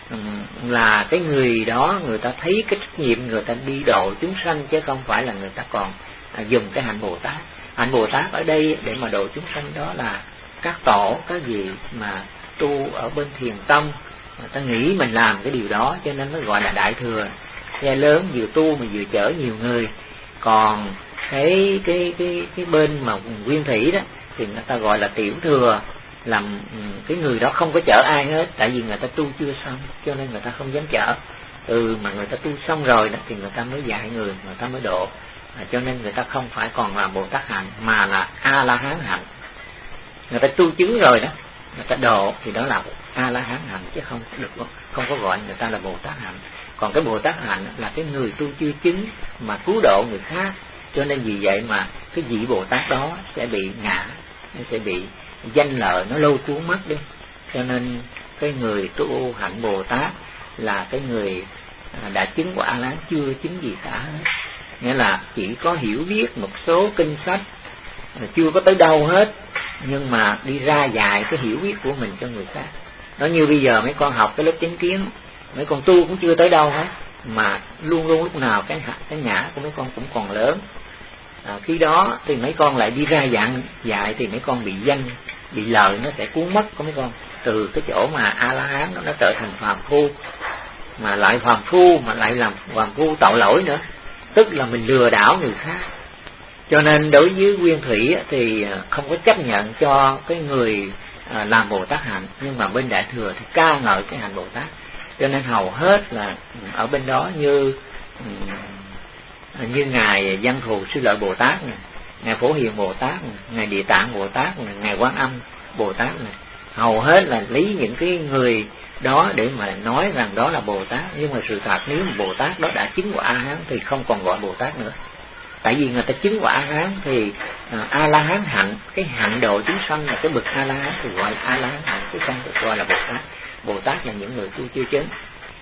um, là cái người đó, người ta thấy cái trách nhiệm người ta đi độ chúng sanh, chứ không phải là người ta còn à, dùng cái hạnh Bồ Tát. Hạnh Bồ Tát ở đây để mà độ chúng sanh đó là các tổ, các vị mà tu ở bên thiền tông, người ta nghĩ mình làm cái điều đó cho nên nó gọi là đại thừa, xe lớn vừa tu mà vừa chở nhiều người. Còn cái cái cái cái bên mà Nguyên Thủy đó thì người ta gọi là tiểu thừa, làm cái người đó không có chở ai hết, tại vì người ta tu chưa xong cho nên người ta không dám chở. Ừ, mà người ta tu xong rồi đó thì người ta mới dạy người, người ta mới độ. À, cho nên người ta không phải còn là Bồ Tát hạnh mà là A La Hán hạnh. Người ta tu chứng rồi đó, người ta độ thì đó là A La Hán hạnh, chứ không được không có gọi người ta là Bồ Tát hạnh. Còn cái Bồ Tát hạnh là cái người tu chưa chứng mà cứu độ người khác. Cho nên vì vậy mà cái vị Bồ Tát đó sẽ bị ngã, nó sẽ bị danh lợi nó lôi cuốn mất đi. Cho nên cái người tu hạnh Bồ Tát là cái người đã chứng quả A La Hán chưa chứng gì cả hết. Nghĩa là chỉ có hiểu biết một số kinh sách, chưa có tới đâu hết, nhưng mà đi ra dạy cái hiểu biết của mình cho người khác. Nó như bây giờ mấy con học cái lớp chánh kiến, mấy con tu cũng chưa tới đâu hết, mà luôn luôn lúc nào cái cái ngã của mấy con cũng còn lớn. À, khi đó thì mấy con lại đi ra dạng dạy thì mấy con bị danh, bị lời nó sẽ cuốn mất của mấy con. Từ cái chỗ mà A La Hán nó, nó trở thành phàm phu, mà lại phàm phu mà lại làm phàm phu tội lỗi nữa, tức là mình lừa đảo người khác. Cho nên đối với Nguyên Thủy thì không có chấp nhận cho cái người làm Bồ Tát hạnh, nhưng mà bên Đại Thừa thì ca ngợi cái hạnh Bồ Tát. Cho nên hầu hết là ở bên đó như như ngài Văn Thù Sư Lợi Bồ Tát này, ngài Phổ Hiền Bồ Tát này, ngài Địa Tạng Bồ Tát này, ngài Quán Âm Bồ Tát này, hầu hết là lấy những cái người đó để mà nói rằng đó là Bồ Tát. Nhưng mà sự thật nếu mà Bồ Tát đó đã chứng quả A Hán thì không còn gọi Bồ Tát nữa. Tại vì người ta chứng quả A Hán thì uh, A La Hán hạnh, cái hạnh độ chúng sanh là cái bậc A La Hán thì gọi là A La Hán hạnh, cái không được gọi là Bồ Tát. Bồ Tát là những người tu chưa chứng.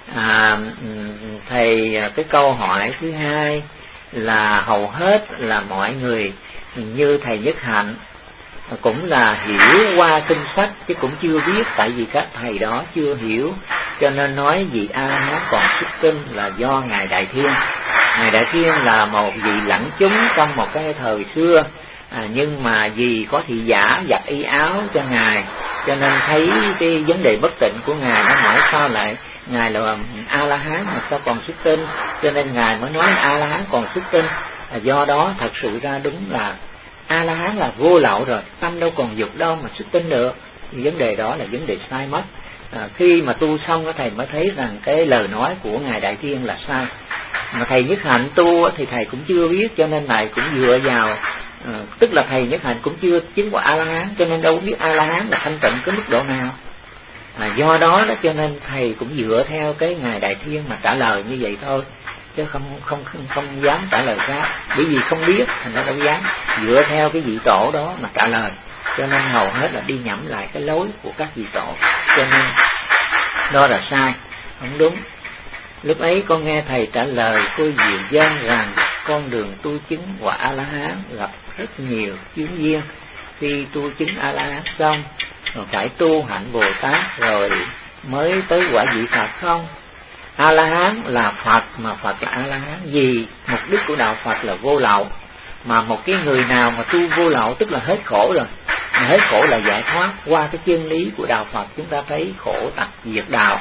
À, thầy cái câu hỏi thứ hai là hầu hết là mọi người như thầy Nhất Hạnh cũng là hiểu qua kinh sách chứ cũng chưa biết, tại vì các thầy đó chưa hiểu cho nên nói vị A La Hán còn xuất tinh là do ngài Đại Thiên. Ngài Đại Thiên là một vị lãnh chúng trong một cái thời xưa, à, nhưng mà vì có thị giả giặt y áo cho ngài cho nên thấy cái vấn đề bất tịnh của ngài, nó hỏi sao lại ngài là A La Hán mà sao còn xuất tinh, cho nên ngài mới nói A La Hán còn xuất tinh. À, do đó thật sự ra đúng là A La Hán là vô lậu rồi, tâm đâu còn dục đâu mà xuất tinh được. Vấn đề đó là vấn đề sai mất. À, khi mà tu xong thầy mới thấy rằng cái lời nói của ngài Đại Thiên là sai. Mà thầy Nhất Hạnh tu thì thầy cũng chưa biết, cho nên thầy cũng dựa vào, à, tức là thầy Nhất Hạnh cũng chưa chứng qua A La Hán, cho nên đâu biết A La Hán là thanh tịnh cái mức độ nào. À, do đó đó cho nên thầy cũng dựa theo cái ngài Đại Thiên mà trả lời như vậy thôi, chứ không không không, không dám trả lời khác, bởi vì không biết thành ra đâu dám dựa theo cái vị tổ đó mà trả lời, cho nên hầu hết là đi nhẩm lại cái lối của các vị tổ, cho nên đó là sai, không đúng. Lúc ấy con nghe thầy trả lời cô Diệu Giang rằng con đường tu chứng quả A La Hán gặp rất nhiều chướng duyên, khi tu chứng A La Hán xong rồi phải tu hạnh Bồ Tát rồi mới tới quả vị Phật không? A La Hán là Phật, mà Phật là A La Hán vì mục đích của đạo Phật là vô lậu, mà một cái người nào mà tu vô lậu tức là hết khổ rồi, mà hết khổ là giải thoát. Qua cái chân lý của đạo Phật chúng ta thấy khổ tận diệt đạo.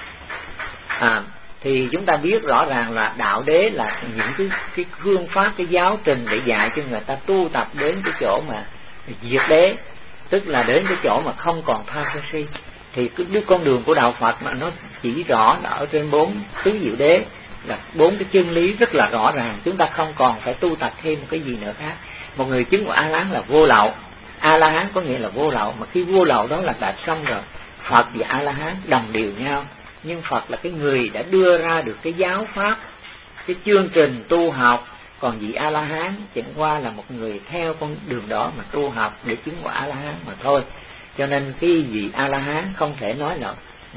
À, thì chúng ta biết rõ ràng là đạo đế là những cái cái phương pháp, cái giáo trình để dạy cho người ta tu tập đến cái chỗ mà diệt đế, tức là đến cái chỗ mà không còn tham sân si. Thì cái đứa con đường của đạo Phật mà nó chỉ rõ là ở trên bốn tứ diệu đế, là bốn cái chân lý rất là rõ ràng, chúng ta không còn phải tu tập thêm một cái gì nữa khác. Một người chứng của A La Hán là vô lậu, A La Hán có nghĩa là vô lậu, mà khi vô lậu đó là đã xong rồi. Phật và A La Hán đồng đều nhau, nhưng Phật là cái người đã đưa ra được cái giáo pháp, cái chương trình tu học, còn vị A La Hán chẳng qua là một người theo con đường đó mà tu học để chứng quả A La Hán mà thôi. Cho nên cái vị A La Hán không thể nói là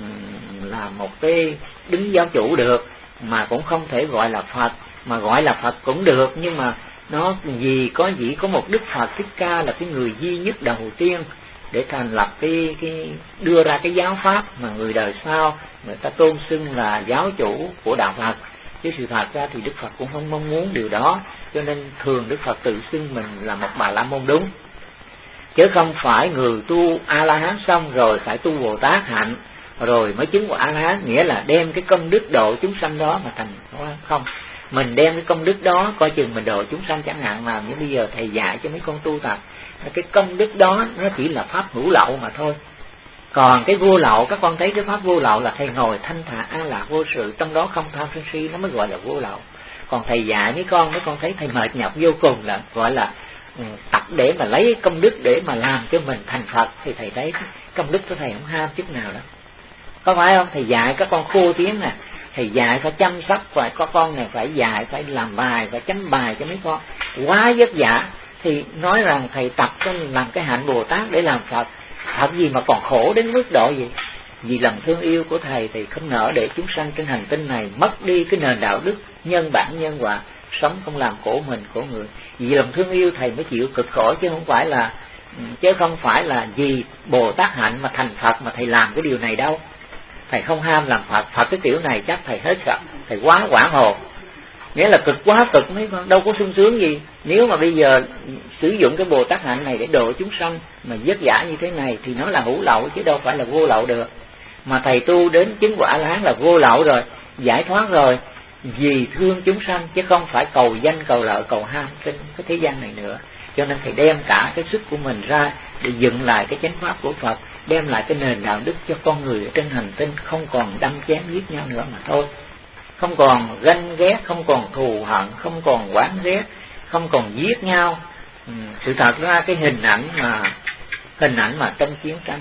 là một cái đứng giáo chủ được, mà cũng không thể gọi là Phật, mà gọi là Phật cũng được, nhưng mà nó vì có vị có một Đức Phật Thích Ca là cái người duy nhất đầu tiên để thành lập cái cái đưa ra cái giáo pháp mà người đời sau người ta tôn xưng là giáo chủ của đạo Phật. Chứ sự thật ra thì Đức Phật cũng không mong muốn điều đó, cho nên thường Đức Phật tự xưng mình là một Bà La Môn đúng, chứ không phải người tu A La Hán xong rồi phải tu Bồ Tát hạnh rồi mới chứng quả A La Hán, nghĩa là đem cái công đức độ chúng sanh đó mà thành không. Mình đem cái công đức đó coi chừng mình độ chúng sanh chẳng hạn, mà như bây giờ thầy dạy cho mấy con tu tập, cái công đức đó nó chỉ là pháp hữu lậu mà thôi. Còn cái vô lậu, các con thấy cái pháp vô lậu là thầy ngồi thanh thản an lạc vô sự, trong đó không tham sân si, nó mới gọi là vô lậu. Còn thầy dạy mấy con, mấy con thấy thầy mệt nhọc vô cùng là gọi là tập để mà lấy công đức để mà làm cho mình thành Phật, thì thầy thấy công đức của thầy không ham chút nào đó. Có phải không? Thầy dạy các con khô tiếng nè, thầy dạy phải chăm sóc, phải có con này phải dạy, phải làm bài, phải chấm bài cho mấy con, quá vất vả. Thì nói rằng thầy tập cho làm cái hạnh Bồ Tát để làm Phật, Phật gì mà còn khổ đến mức độ gì? Vì lòng thương yêu của thầy thì không nỡ để chúng sanh trên hành tinh này mất đi cái nền đạo đức nhân bản nhân quả, sống không làm khổ mình khổ người. Vì lòng thương yêu thầy mới chịu cực khổ, chứ không phải là chứ không phải là vì Bồ Tát hạnh mà thành Phật mà thầy làm cái điều này đâu. Thầy không ham làm Phật, Phật cái kiểu này chắc thầy hết sợ, thầy quá quảng hồ, nghĩa là cực quá cực mấy con, đâu có sung sướng gì. Nếu mà bây giờ sử dụng cái Bồ Tát hạnh này để độ chúng sanh mà vất vả như thế này thì nó là hữu lậu chứ đâu phải là vô lậu được. Mà thầy tu đến chứng quả A La Hán là vô lậu rồi, giải thoát rồi, vì thương chúng sanh chứ không phải cầu danh cầu lợi cầu ham trên cái thế gian này nữa. Cho nên thầy đem cả cái sức của mình ra để dựng lại cái chánh pháp của Phật, đem lại cái nền đạo đức cho con người ở trên hành tinh, không còn đâm chém giết nhau nữa mà thôi, không còn ganh ghét, không còn thù hận, không còn oán ghét, không còn giết nhau. Ừ, sự thật ra cái hình ảnh mà hình ảnh mà trong chiến tranh,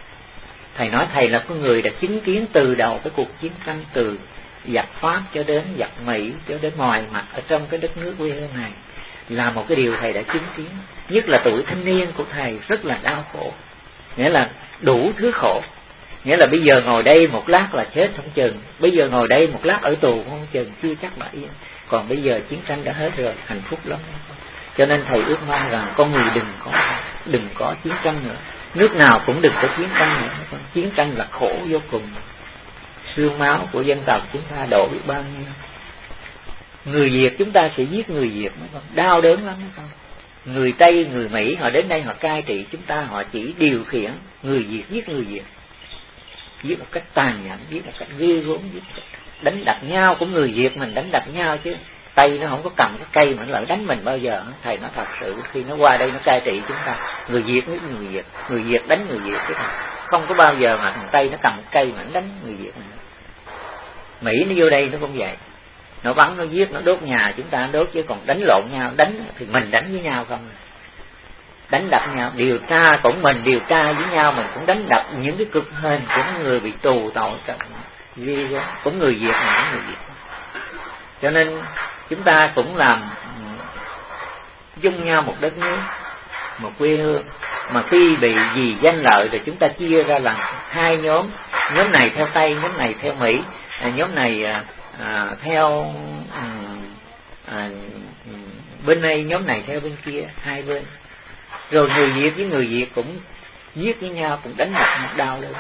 thầy nói thầy là có người đã chứng kiến từ đầu cái cuộc chiến tranh, từ giặc Pháp cho đến giặc Mỹ cho đến ngoài mặt ở trong cái đất nước quê hương này, là một cái điều thầy đã chứng kiến. Nhất là tuổi thanh niên của thầy rất là đau khổ, nghĩa là đủ thứ khổ. Nghĩa là bây giờ ngồi đây một lát là chết không chừng, bây giờ ngồi đây một lát ở tù không chừng, chưa chắc là yên. Còn bây giờ chiến tranh đã hết rồi, hạnh phúc lắm. Cho nên thầy ước mong rằng con người đừng có đừng có chiến tranh nữa, nước nào cũng đừng có chiến tranh nữa. Chiến tranh là khổ vô cùng, xương máu của dân tộc chúng ta đổ biết bao nhiêu. Người Việt chúng ta sẽ giết người Việt, đau đớn lắm không? Người Tây, người Mỹ họ đến đây họ cai trị chúng ta, họ chỉ điều khiển người Việt giết người Việt, giết một cách tàn nhẫn, giết một cách ghê gớm, giết một cách đánh đập nhau. Của người Việt mình đánh đập nhau chứ Tây nó không có cầm cái cây mà nó lại đánh mình bao giờ. Thầy nói thật sự khi nó qua đây nó cai trị chúng ta, người Việt với người Việt, người Việt đánh người Việt chứ không có bao giờ mà thằng Tây nó cầm cái cây mà nó đánh người Việt mình. Mỹ nó vô đây nó cũng vậy, nó bắn nó giết nó đốt nhà chúng ta, đốt chứ còn đánh lộn nhau, đánh thì mình đánh với nhau không, đánh đập nhau. Điều tra cũng mình điều tra với nhau, mình cũng đánh đập những cái cực hình của những người bị tù tội gì cũng người Việt mà cũng người Việt. Cho nên chúng ta cũng làm dung nhau một đất nước, một quê hương, mà khi bị vì danh lợi rồi chúng ta chia ra làm hai nhóm, nhóm này theo Tây, nhóm này theo Mỹ, nhóm này à, theo à, bên đây, nhóm này theo bên kia, hai bên. Rồi người Việt với người Việt cũng giết với nhau, cũng đánh đập nhau đau lên.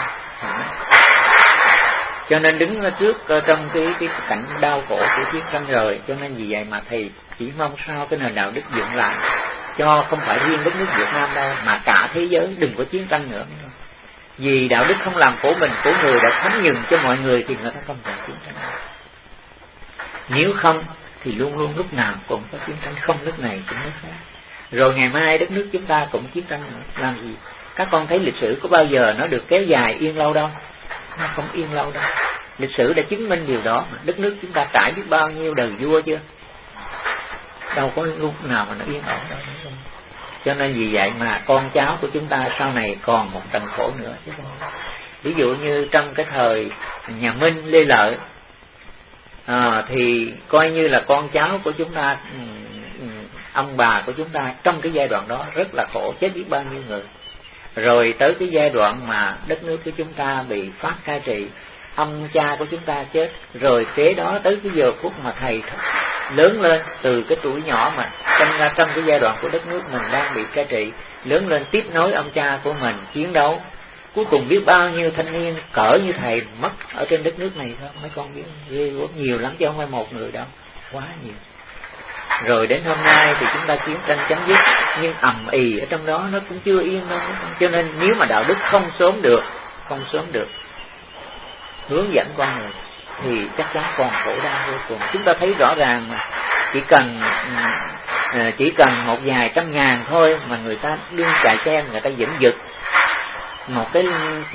Cho nên đứng trước trong cái, cái cảnh đau khổ của chiến tranh rồi, cho nên vì vậy mà thầy chỉ mong sao cái nền đạo đức dựng lại, cho không phải riêng đất nước Việt Nam đâu, mà cả thế giới đừng có chiến tranh nữa. Vì đạo đức không làm khổ mình, khổ người, đã thấm nhường cho mọi người thì người ta không cần chiến tranh. Nếu không thì luôn luôn lúc nào cũng có chiến tranh, không lúc này cũng lúc khác. Rồi ngày mai đất nước chúng ta cũng chiến tranh nữa, làm gì? Các con thấy lịch sử có bao giờ nó được kéo dài yên lâu đâu, nó không yên lâu đâu. Lịch sử đã chứng minh điều đó mà. Đất nước chúng ta trải biết bao nhiêu đời vua chưa, đâu có lúc nào mà nó yên ổn đâu. Cho nên vì vậy mà con cháu của chúng ta sau này còn một tầng khổ nữa chứ không. Ví dụ như trong cái thời nhà Minh, Lê Lợi à, thì coi như là con cháu của chúng ta, ông bà của chúng ta trong cái giai đoạn đó rất là khổ, chết biết bao nhiêu người. Rồi tới cái giai đoạn mà đất nước của chúng ta bị Pháp cai trị, ông cha của chúng ta chết. Rồi kế đó tới cái giờ phút mà thầy lớn lên từ cái tuổi nhỏ mà trong ra trong cái giai đoạn của đất nước mình đang bị cai trị, lớn lên tiếp nối ông cha của mình chiến đấu. Cuối cùng biết bao nhiêu thanh niên cỡ như thầy mất ở trên đất nước này thôi, mấy con biết ghê gớm, nhiều lắm chứ không phải một người đâu, quá nhiều. Rồi đến hôm nay thì chúng ta chiến tranh chấm dứt, nhưng ầm ĩ ở trong đó nó cũng chưa yên đâu. Cho nên nếu mà đạo đức không sớm được, không sớm được hướng dẫn con người thì chắc chắn còn khổ đau vô cùng. Chúng ta thấy rõ ràng mà chỉ cần chỉ cần một vài trăm ngàn thôi mà người ta đương chạy xe, người ta dẫn dực một cái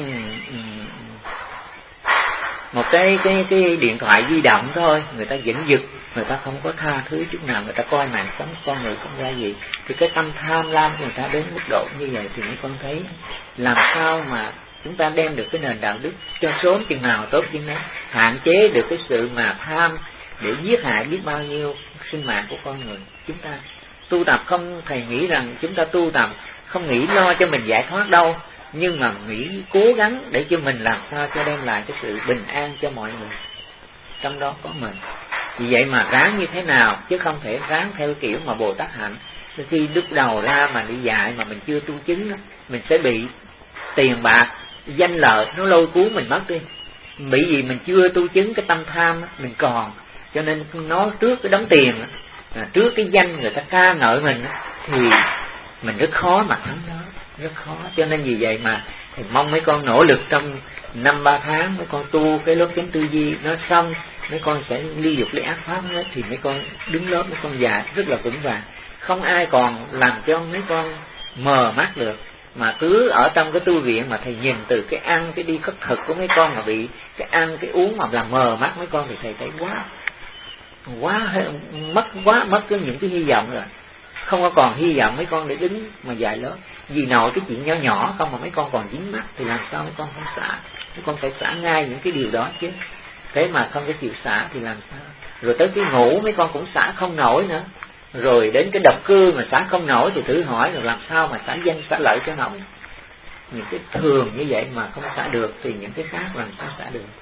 một cái cái cái điện thoại di động thôi, người ta dẫn dực, người ta không có tha thứ chút nào, người ta coi mạng sống con người không ra gì. Thì cái tâm tham lam người ta đến mức độ như vậy thì mấy con thấy làm sao mà chúng ta đem được cái nền đạo đức cho sớm chừng nào tốt chừng đấy, hạn chế được cái sự mà tham để giết hại biết bao nhiêu sinh mạng của con người. Chúng ta tu tập không, thầy nghĩ rằng chúng ta tu tập không nghĩ lo cho mình giải thoát đâu, nhưng mà nghĩ cố gắng để cho mình làm sao cho đem lại cái sự bình an cho mọi người, trong đó có mình. Vì vậy mà ráng như thế nào, chứ không thể ráng theo kiểu mà Bồ Tát hạnh. Khi lúc đầu ra mà đi dạy mà mình chưa tu chứng đó, mình sẽ bị tiền bạc, danh lợi nó lôi cuốn mình mất đi. Bởi vì mình chưa tu chứng cái tâm tham mình còn, cho nên nó trước cái đống tiền, trước cái danh người ta ca ngợi mình thì mình rất khó mà thắng nó, rất khó. Cho nên vì vậy mà thì mong mấy con nỗ lực trong năm ba tháng mấy con tu cái lớp chánh tư duy nó xong, mấy con sẽ ly dục lấy ác pháp hết, thì mấy con đứng lớp mấy con dạy rất là vững vàng. Không ai còn làm cho mấy con mờ mắt được. Mà cứ ở trong cái tu viện mà thầy nhìn từ cái ăn cái đi khất thực của mấy con mà bị cái ăn cái uống mà làm mờ mắt mấy con thì thầy thấy quá quá mất quá mất cái những cái hy vọng rồi, không có còn hy vọng mấy con để đứng mà dạy lớp. Vì nội cái chuyện nhỏ nhỏ không mà mấy con còn dính mắt thì làm sao mấy con không xả. Mấy con phải xả ngay những cái điều đó chứ, thế mà không có chịu xả thì làm sao. Rồi tới cái ngủ mấy con cũng xả không nổi nữa, rồi đến cái độc cư mà xả không nổi thì thử hỏi rồi làm sao mà xả danh xả lợi cho nổi. những cái thường như vậy mà không xả được thì những cái khác làm sao xả được.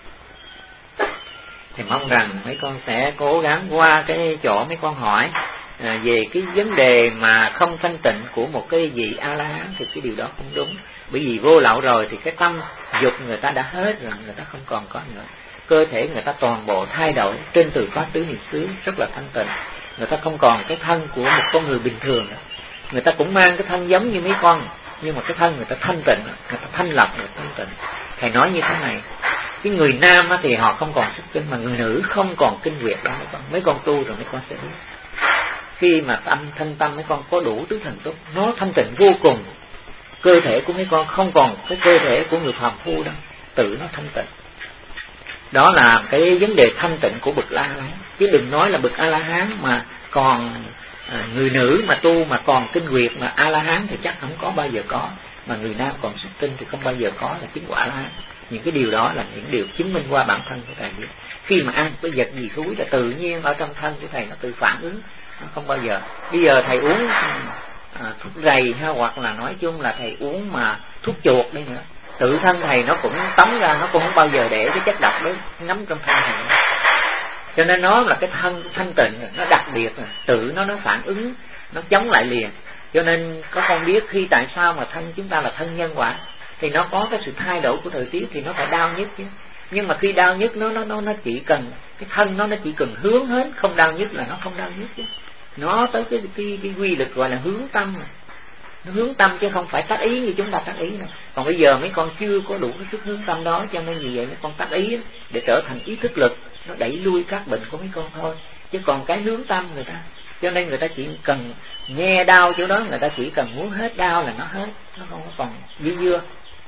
Thì mong rằng mấy con sẽ cố gắng qua cái chỗ mấy con hỏi à, về cái vấn đề mà không thanh tịnh của một cái vị A-la-hán, thì cái điều đó không đúng. Bởi vì vô lậu rồi thì cái tâm dục người ta đã hết rồi, người ta không còn có nữa. Cơ thể người ta toàn bộ thay đổi trên từ pháp tứ niệm xứ rất là thanh tịnh. Người ta không còn cái thân của một con người bình thường nữa. Người ta cũng mang cái thân giống như mấy con, nhưng mà cái thân người ta thanh tịnh, người ta thanh lập, người ta thanh tịnh. Thầy nói như thế này, cái người nam thì họ không còn xuất kinh, mà người nữ không còn kinh nguyệt đó mấy con. Mấy con tu rồi mấy con sẽ biết. Khi mà tâm thân tâm mấy con có đủ tứ thần túc, nó thanh tịnh vô cùng. Cơ thể của mấy con không còn cái cơ thể của người phàm phu đâu, tự nó thanh tịnh. Đó là cái vấn đề thanh tịnh của bậc A-la-hán. Chứ đừng nói là bậc A-la-hán mà còn à, người nữ mà tu mà còn kinh nguyệt mà A-la-hán thì chắc không có bao giờ có. Mà người nam còn xuất tinh thì không bao giờ có là chứng quả A-la-hán. Những cái điều đó là những điều chứng minh qua bản thân của thầy biết. Khi mà ăn cái vật gì thúi là tự nhiên ở trong thân của thầy nó tự phản ứng, nó không bao giờ. Bây giờ thầy uống à, thuốc rầy ha, hoặc là nói chung là thầy uống mà thuốc chuột đi nữa, tự thân thầy nó cũng tống ra, nó cũng không bao giờ để cái chất độc đó ngấm trong thân thầy. Cho nên nó là cái thân thanh tịnh, nó đặc biệt, tự nó nó phản ứng, nó chống lại liền. Cho nên có con biết khi tại sao mà thân chúng ta là thân nhân quả, thì nó có cái sự thay đổi của thời tiết thì nó phải đau nhức chứ. Nhưng mà khi đau nhức nó nó nó nó chỉ cần cái thân nó nó chỉ cần hướng hết, không đau nhức là nó không đau nhức chứ. Nó tới cái cái cái quy lực gọi là hướng tâm. Nó hướng tâm chứ không phải tác ý như chúng ta tác ý đâu. Còn bây giờ mấy con chưa có đủ cái sức hướng tâm đó, cho nên vì vậy mấy con tác ý để trở thành ý thức lực, nó đẩy lui các bệnh của mấy con thôi. Chứ còn cái hướng tâm người ta, cho nên người ta chỉ cần nghe đau chỗ đó, người ta chỉ cần muốn hết đau là nó hết, nó không có còn dư dưa.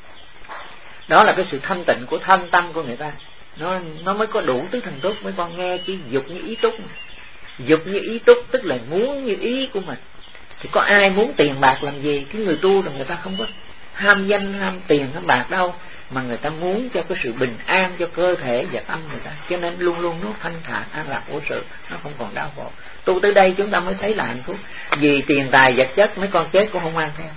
Đó là cái sự thanh tịnh của thân tâm của người ta, nó nó mới có đủ tứ thần túc. Mấy con nghe chứ dục như ý túc, dục như ý túc tức là muốn như ý của mình. Thì có ai muốn tiền bạc làm gì? Cái người tu rồi người ta không có ham danh, ham tiền, ham bạc đâu, mà người ta muốn cho cái sự bình an cho cơ thể và tâm người ta. Cho nên luôn luôn nó thanh thản, an lạc vô sự, nó không còn đau khổ. Tu tới đây chúng ta mới thấy là hạnh phúc. Vì tiền tài vật chất mấy con chết cũng không mang theo.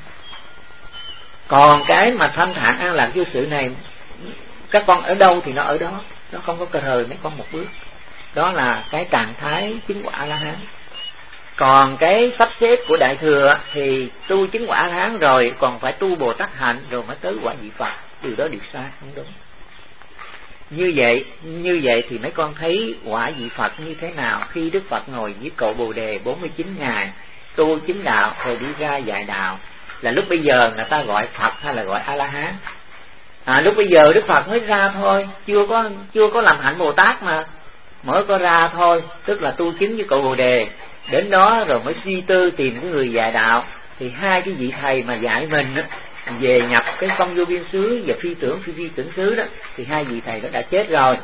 Còn cái mà thanh thản an lạc vô sự này, các con ở đâu thì nó ở đó, nó không có cờ rời mấy con một bước. Đó là cái trạng thái chứng quả A-la-hán. Còn cái sắp xếp của Đại Thừa thì tu chứng quả A-la-hán rồi còn phải tu Bồ Tát hạnh rồi mới tới quả vị Phật. Điều đó điều sai, không đúng. Như vậy, như vậy thì mấy con thấy quả vị Phật như thế nào? Khi Đức Phật ngồi với cội Bồ Đề bốn mươi chín ngày tu chứng đạo rồi đi ra dạy đạo, là lúc bây giờ người ta gọi Phật hay là gọi A-la-hán? À, lúc bây giờ Đức Phật mới ra thôi, chưa có chưa có làm hạnh Bồ Tát mà, mới có ra thôi, tức là tu chứng với cội Bồ Đề. Đến đó rồi mới suy tư tìm cái người dạy đạo. Thì hai cái vị thầy mà dạy mình đó, về nhập cái công vô biên xứ và phi tưởng phi phi tưởng xứ đó, thì hai vị thầy đó đã chết rồi.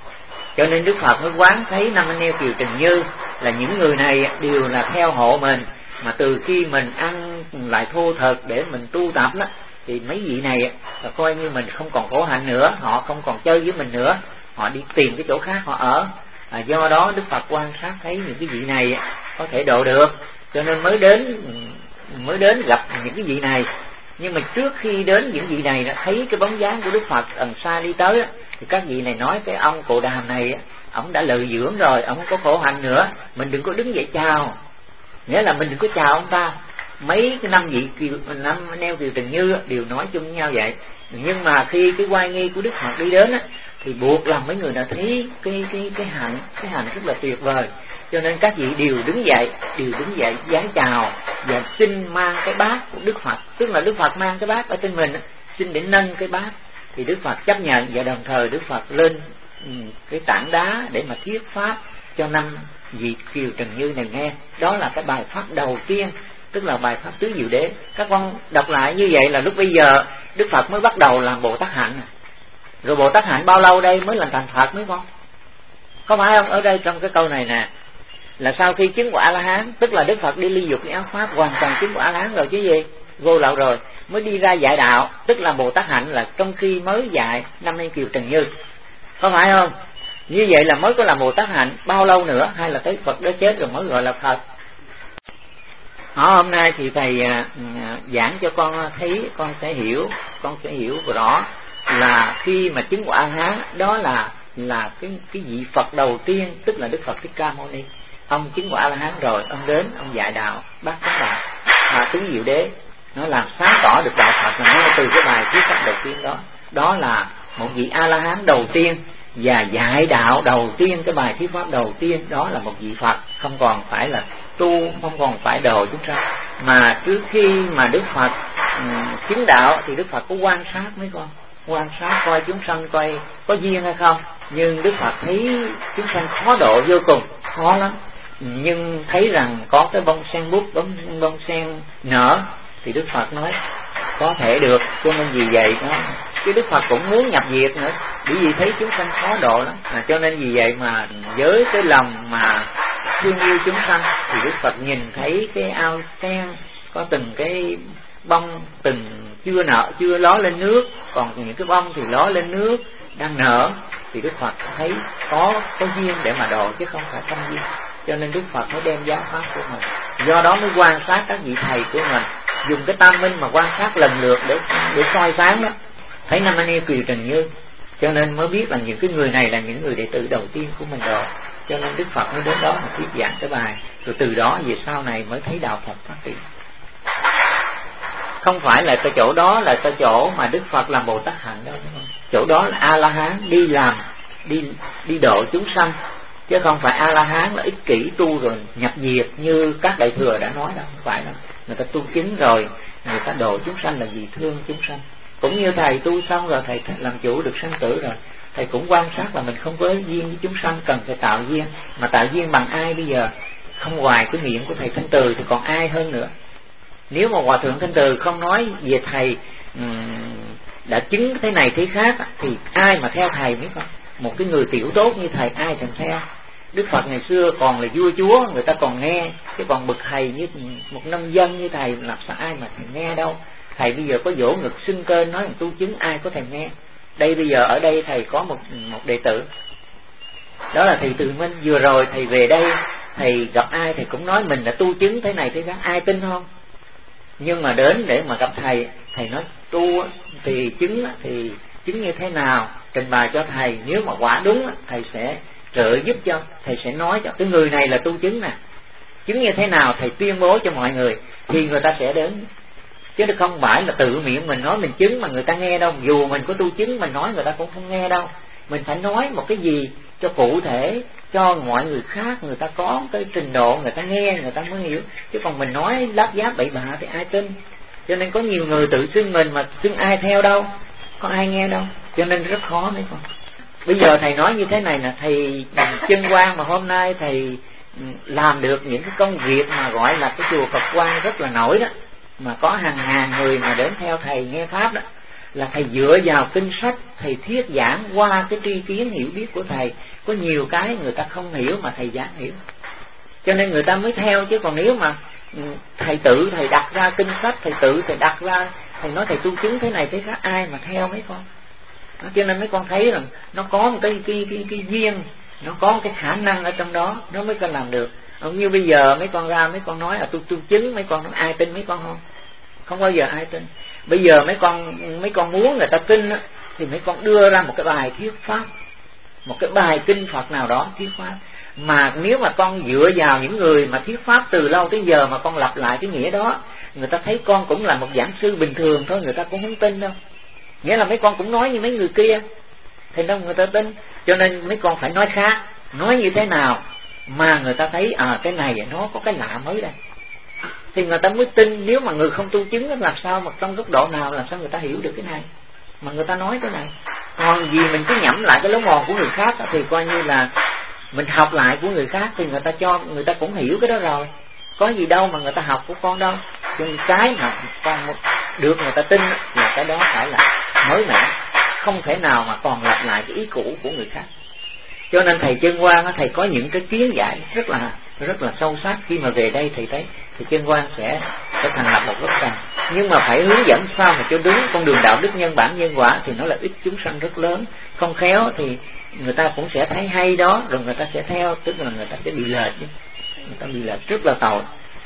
Cho nên Đức Phật mới quán thấy năm anh em Kiều Trần Như là những người này đều là theo hộ mình, mà từ khi mình ăn lại thô thật để mình tu tập đó, thì mấy vị này là coi như mình không còn khổ hạnh nữa, họ không còn chơi với mình nữa, họ đi tìm cái chỗ khác họ ở. À, do đó Đức Phật quan sát thấy những cái vị này có thể độ được, cho nên mới đến mới đến gặp những cái vị này. Nhưng mà trước khi đến những vị này thấy cái bóng dáng của Đức Phật ẩn xa đi tới, thì các vị này nói cái ông Cồ Đàm này, ông đã lợi dưỡng rồi, ông không có khổ hạnh nữa, mình đừng có đứng dậy chào. Nghĩa là mình đừng có chào ông ta. Mấy cái năm vị kiều, năm neo Kiều Trần Như đều nói chung với nhau vậy. Nhưng mà khi cái oai nghi của Đức Phật đi đến á, thì buộc làm mấy người đã thấy cái cái cái hạnh cái hạnh rất là tuyệt vời. Cho nên các vị đều đứng dậy, đều đứng dậy vái chào và xin mang cái bát của Đức Phật, tức là Đức Phật mang cái bát ở trên mình, xin để nâng cái bát. Thì Đức Phật chấp nhận, và đồng thời Đức Phật lên cái tảng đá để mà thuyết pháp cho năm vị Kiều Trần Như này nghe. Đó là cái bài pháp đầu tiên, tức là bài pháp tứ diệu đế. Các con đọc lại như vậy là lúc bây giờ Đức Phật mới bắt đầu làm Bồ Tát hạnh. Rồi Bồ Tát hạnh bao lâu đây mới làm thành Phật mấy con? Có phải không? Ở đây trong cái câu này nè, là sau khi chứng quả A-la-hán, tức là Đức Phật đi ly dục cái áo pháp, hoàn toàn chứng quả A-la-hán rồi chứ gì, vô lậu rồi, mới đi ra dạy đạo, tức là Bồ Tát hạnh là trong khi mới dạy năm nay Kiều Trần Như, có phải không? Như vậy là mới có làm Bồ Tát hạnh bao lâu nữa, hay là tới Phật đã chết rồi mới gọi là Phật? Đó, hôm nay thì thầy à, giảng cho con thấy, con sẽ hiểu, con sẽ hiểu rõ là khi mà chứng quả A-la-hán đó là là cái cái vị Phật đầu tiên, tức là Đức Phật Thích Ca Mâu Ni. Ông chứng quả A-la-hán rồi, ông đến ông dạy đạo bát chánh đạo, à, tứ diệu đế, nó làm sáng tỏ được đạo Phật là ngay từ cái bài thuyết pháp đầu tiên đó. Đó là một vị A-la-hán đầu tiên và dạy đạo đầu tiên, cái bài thuyết pháp đầu tiên đó là một vị Phật, không còn phải là tu, không còn phải độ chúng sanh. Mà trước khi mà Đức Phật um, chứng đạo thì Đức Phật có quan sát mấy con, quan sát coi chúng sanh coi có duyên hay không. Nhưng Đức Phật thấy chúng sanh khó độ vô cùng, khó lắm. Nhưng thấy rằng có cái bông sen bút, bông, bông sen nở thì Đức Phật nói có thể được. Cho nên vì vậy đó, chứ Đức Phật cũng muốn nhập diệt nữa, bởi vì thấy chúng sanh khó độ lắm. À, cho nên vì vậy mà với cái lòng mà thương yêu chúng sanh thì Đức Phật nhìn thấy cái ao sen có từng cái bông từng chưa nở, chưa ló lên nước, còn những cái bông thì ló lên nước đang nở, thì Đức Phật thấy có có duyên để mà độ chứ không phải không duyên. Cho nên Đức Phật mới đem giáo pháp của mình. Do đó mới quan sát các vị thầy của mình, dùng cái tam minh mà quan sát lần lượt để để soi sáng đó, thấy Nam Mani Kiều Trần Như, cho nên mới biết là những cái người này là những người đệ tử đầu tiên của mình rồi. Cho nên Đức Phật mới đến đó mà thuyết giảng cái bài, rồi từ đó về sau này mới thấy đạo Phật phát triển. Không phải là cái chỗ đó là cái chỗ mà Đức Phật làm Bồ Tát hạnh đâu, chỗ đó là A-la-hán đi làm, đi đi độ chúng sanh, chứ không phải A-la-hán là ích kỷ tu rồi nhập diệt như các đại thừa đã nói đâu, không phải đâu. Người ta tu chính rồi, người ta độ chúng sanh là vì thương chúng sanh. Cũng như thầy tu xong rồi, thầy làm chủ được sanh tử rồi, thầy cũng quan sát là mình không có duyên với chúng sanh, cần phải tạo duyên. Mà tạo duyên bằng ai bây giờ? Không ngoài cái miệng của thầy Thanh Từ thì còn ai hơn nữa. Nếu mà Hòa Thượng Thanh Từ không nói về thầy um, đã chứng thế này thế khác thì ai mà theo thầy biết không? Một cái người tiểu tốt như thầy ai thèm theo. Đức Phật ngày xưa còn là vua chúa, người ta còn nghe, chứ còn bậc thầy như một nông dân như thầy làm sao ai mà thèm nghe đâu. Thầy bây giờ có vỗ ngực xưng cơn nói tu chứng ai có thèm nghe. Đây bây giờ ở đây thầy có một một đệ tử, đó là thầy Từ Minh. Vừa rồi thầy về đây, thầy gặp ai thầy cũng nói mình đã tu chứng thế này thế khác, ai tin không? Nhưng mà đến để mà gặp thầy, thầy nói tu thì chứng thì chứng như thế nào, trình bày cho thầy, nếu mà quả đúng thầy sẽ trợ giúp cho, thầy sẽ nói cho cái người này là tu chứng nè, chứng như thế nào thầy tuyên bố cho mọi người thì người ta sẽ đến. Chứ không phải là tự miệng mình nói mình chứng mà người ta nghe đâu. Dù mình có tu chứng mình nói người ta cũng không nghe đâu. Mình phải nói một cái gì cho cụ thể, cho mọi người khác, người ta có cái trình độ, người ta nghe, người ta mới hiểu. Chứ còn mình nói láp giáp bậy bạ thì ai tin. Cho nên có nhiều người tự xưng mình mà xưng ai theo đâu, có ai nghe đâu. Cho nên rất khó mấy con. Bây giờ thầy nói như thế này là thầy Chân Quang mà hôm nay thầy làm được những cái công việc mà gọi là cái chùa Phật Quang rất là nổi đó, mà có hàng ngàn người mà đến theo thầy nghe pháp đó, là thầy dựa vào kinh sách, thầy thuyết giảng qua cái tri kiến hiểu biết của thầy. Có nhiều cái người ta không hiểu mà thầy giảng hiểu, cho nên người ta mới theo. Chứ còn nếu mà thầy tự thầy đặt ra kinh sách, thầy tự thầy đặt ra, thầy nói thầy tu chứng thế này thế khác, ai mà theo mấy con. Đó, cho nên mấy con thấy rằng nó có một cái cái cái, cái duyên, nó có một cái khả năng ở trong đó, nó mới có làm được. Không như bây giờ mấy con ra mấy con nói là tôi tu chứng, mấy con nói ai tin mấy con không? Không bao giờ ai tin. Bây giờ mấy con mấy con muốn người ta tin á, thì mấy con đưa ra một cái bài thuyết pháp, một cái bài kinh Phật nào đó thuyết pháp. Mà nếu mà con dựa vào những người mà thuyết pháp từ lâu tới giờ mà con lặp lại cái nghĩa đó, người ta thấy con cũng là một giảng sư bình thường thôi, người ta cũng không tin đâu. Nghĩa là mấy con cũng nói như mấy người kia thì đâu người ta tin. Cho nên mấy con phải nói khác, nói như thế nào mà người ta thấy à cái này nó có cái lạ mới đây thì người ta mới tin. Nếu mà người không tu chứng làm sao mà trong góc độ nào làm sao người ta hiểu được cái này mà người ta nói cái này. Còn vì mình cứ nhẩm lại cái lỗ mòn của người khác thì coi như là mình học lại của người khác, thì người ta cho người ta cũng hiểu cái đó rồi, có gì đâu mà người ta học của con đâu. Nhưng cái mà con được người ta tin là cái đó phải là mới mẻ, không thể nào mà còn lặp lại cái ý cũ của người khác. Cho nên thầy Chân Quang thầy có những cái kiến giải rất là rất là sâu sắc. Khi mà về đây thầy thấy thầy Chân Quang sẽ sẽ thành lập một lớp tràng, nhưng mà phải hướng dẫn sao mà cho đúng con đường đạo đức nhân bản nhân quả thì nó là ích chúng sanh rất lớn. Không khéo thì người ta cũng sẽ thấy hay đó, rồi người ta sẽ theo, tức là người ta sẽ bị lệch, người ta bị lệch rất là tội.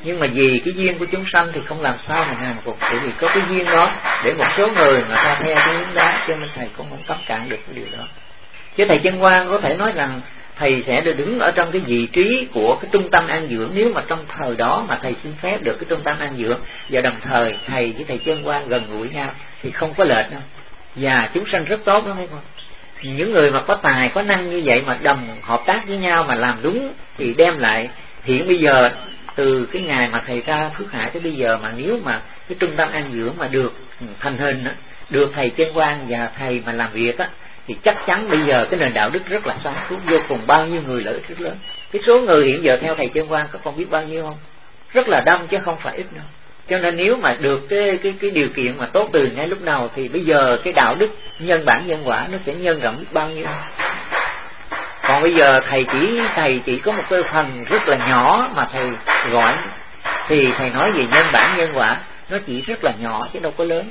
Nhưng mà vì cái duyên của chúng sanh thì không làm sao mà hàng phục, bởi vì có cái duyên đó để một số người mà ta theo cái hướng đó, cho nên thầy cũng không cấm cản được cái điều đó. Chứ thầy Chân Quang có thể nói rằng thầy sẽ được đứng ở trong cái vị trí của cái trung tâm an dưỡng, nếu mà trong thời đó mà thầy xin phép được cái trung tâm an dưỡng, và đồng thời thầy với thầy Chân Quang gần gũi nhau thì không có lệch đâu, và chúng sanh rất tốt đó mấy con. Những người mà có tài có năng như vậy mà đồng hợp tác với nhau mà làm đúng thì đem lại, hiện bây giờ từ cái ngày mà thầy ra Phước Hải tới bây giờ, mà nếu mà cái trung tâm an dưỡng mà được thành hình, được thầy Chân Quang và thầy mà làm việc á, thì chắc chắn bây giờ cái nền đạo đức rất là sáng suốt vô cùng, bao nhiêu người lợi ích rất lớn. Cái số người hiện giờ theo thầy Chân Quang có con biết bao nhiêu không? Rất là đông chứ không phải ít đâu. Cho nên nếu mà được cái cái cái điều kiện mà tốt từ ngay lúc đầu thì bây giờ cái đạo đức nhân bản nhân quả nó sẽ nhân rộng biết bao nhiêu. Còn bây giờ thầy chỉ thầy chỉ có một cái phần rất là nhỏ mà thầy gọi, thì thầy nói về nhân bản nhân quả nó chỉ rất là nhỏ chứ đâu có lớn.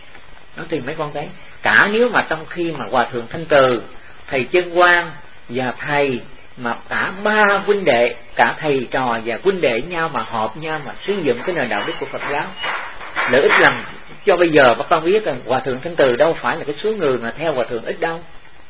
Nó thì mấy con thấy, cả nếu mà trong khi mà Hòa Thượng Thanh Từ, thầy Chân Quang và thầy mà cả ba huynh đệ, cả thầy trò và huynh đệ nhau mà hợp nhau mà xây dựng cái nền đạo đức của Phật giáo, lợi ích làm cho bây giờ các con biết rằng Hòa Thượng Thanh Từ đâu phải là cái số người mà theo Hòa Thượng ít đâu,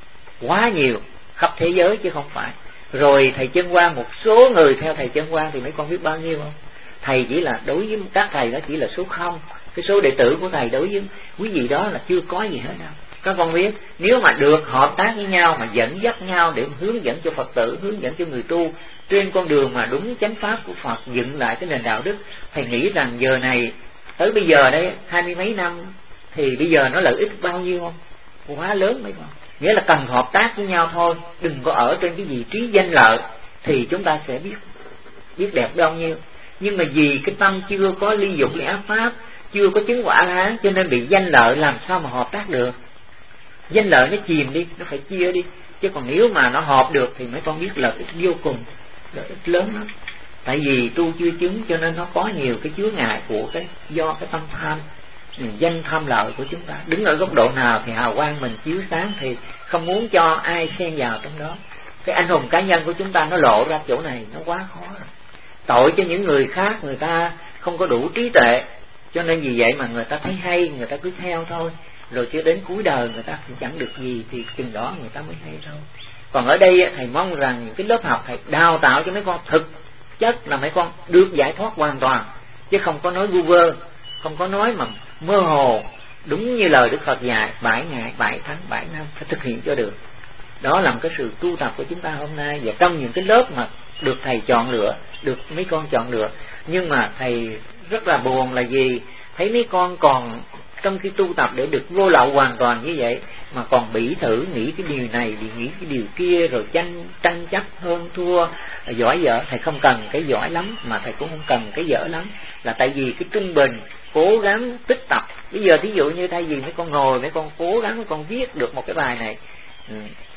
quá nhiều khắp thế giới chứ không phải. Rồi thầy Chân Quang, một số người theo thầy Chân Quang thì mấy con biết bao nhiêu không? Thầy chỉ là đối với các thầy đó chỉ là số không, cái số đệ tử của thầy đối với quý vị đó là chưa có gì hết đâu. Các con biết, nếu mà được hợp tác với nhau mà dẫn dắt nhau để hướng dẫn cho Phật tử, hướng dẫn cho người tu trên con đường mà đúng chánh pháp của Phật, dựng lại cái nền đạo đức, thầy nghĩ rằng giờ này tới bây giờ đây hai mươi mấy năm thì bây giờ nó lợi ích bao nhiêu không? Quá lớn mấy con. Nghĩa là cần hợp tác với nhau thôi, đừng có ở trên cái vị trí danh lợi thì chúng ta sẽ biết biết đẹp bao nhiêu. Nhưng mà vì cái tâm chưa có ly dục ly ác pháp, chưa có chứng quả A-la-hán, cho nên bị danh lợi làm sao mà hợp tác được. Danh lợi nó chìm đi, nó phải chia đi. Chứ còn nếu mà nó hợp được thì mấy con biết lợi ích vô cùng, lợi ích lớn lắm. Tại vì tu chưa chứng cho nên nó có nhiều cái chướng ngại của cái do cái tâm tham, danh tham lợi của chúng ta. Đứng ở góc độ nào thì hào quang mình chiếu sáng thì không muốn cho ai xen vào trong đó. Cái anh hùng cá nhân của chúng ta nó lộ ra chỗ này nó quá khó rồi. Tội cho những người khác, người ta không có đủ trí tuệ, cho nên vì vậy mà người ta thấy hay, người ta cứ theo thôi, rồi chưa đến cuối đời người ta cũng chẳng được gì thì chừng đó người ta mới hay thôi. Còn ở đây thầy mong rằng những cái lớp học thầy đào tạo cho mấy con thực chất là mấy con được giải thoát hoàn toàn, chứ không có nói vu vơ, không có nói mà mơ hồ. Đúng như lời Đức Phật dạy, bảy ngày, bảy tháng, bảy năm phải thực hiện cho được. Đó là một cái sự tu tập của chúng ta hôm nay. Và trong những cái lớp mà được thầy chọn lựa, được mấy con chọn lựa, nhưng mà thầy rất là buồn là gì? Thấy mấy con còn trong khi tu tập để được vô lậu hoàn toàn như vậy mà còn bỉ thử, nghĩ cái điều này, nghĩ cái điều kia, rồi tranh tranh chấp hơn thua, giỏi dở. Thầy không cần cái giỏi lắm, mà thầy cũng không cần cái dở lắm, là tại vì cái trung bình cố gắng tích tập. Bây giờ thí dụ như thay vì mấy con ngồi, mấy con cố gắng mấy con viết được một cái bài này, ừ.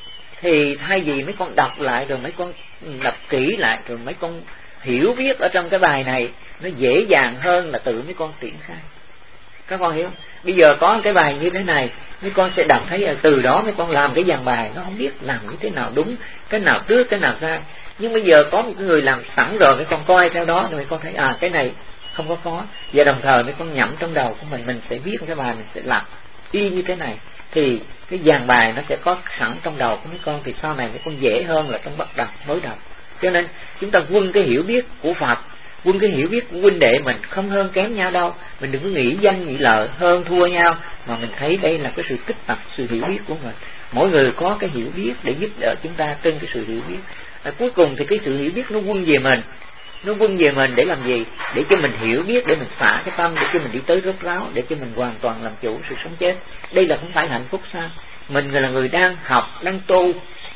thì thay vì mấy con đọc lại rồi mấy con đọc kỹ lại rồi mấy con hiểu biết ở trong cái bài này, nó dễ dàng hơn là tự mấy con triển khai. Các con hiểu không? Bây giờ có cái bài như thế này, mấy con sẽ đọc thấy từ đó mấy con làm cái dàn bài, nó không biết làm như thế nào đúng, cái nào trước cái nào sai. Nhưng bây giờ có một người làm sẵn rồi, mấy con coi theo đó, rồi mấy con thấy à cái này không có khó. Và đồng thời mấy con nhẩm trong đầu của mình, mình sẽ viết cái bài, mình sẽ làm y như thế này, thì cái dàn bài nó sẽ có sẵn trong đầu của mấy con, thì sau này mấy con dễ hơn là trong bắt đầu mới đọc. Cho nên chúng ta quân cái hiểu biết của Phật, quân cái hiểu biết của huynh đệ mình không hơn kém nhau đâu. Mình đừng có nghĩ danh nghĩ lợi hơn thua nhau, mà mình thấy đây là cái sự tích tập, sự hiểu biết của mình. Mỗi người có cái hiểu biết để giúp đỡ chúng ta trên cái sự hiểu biết. À, cuối cùng thì cái sự hiểu biết nó quân về mình, nó quân về mình để làm gì? Để cho mình hiểu biết, để mình xả cái tâm, để cho mình đi tới rốt ráo, để cho mình hoàn toàn làm chủ sự sống chết. Đây là không phải hạnh phúc sao? Mình là người đang học, đang tu,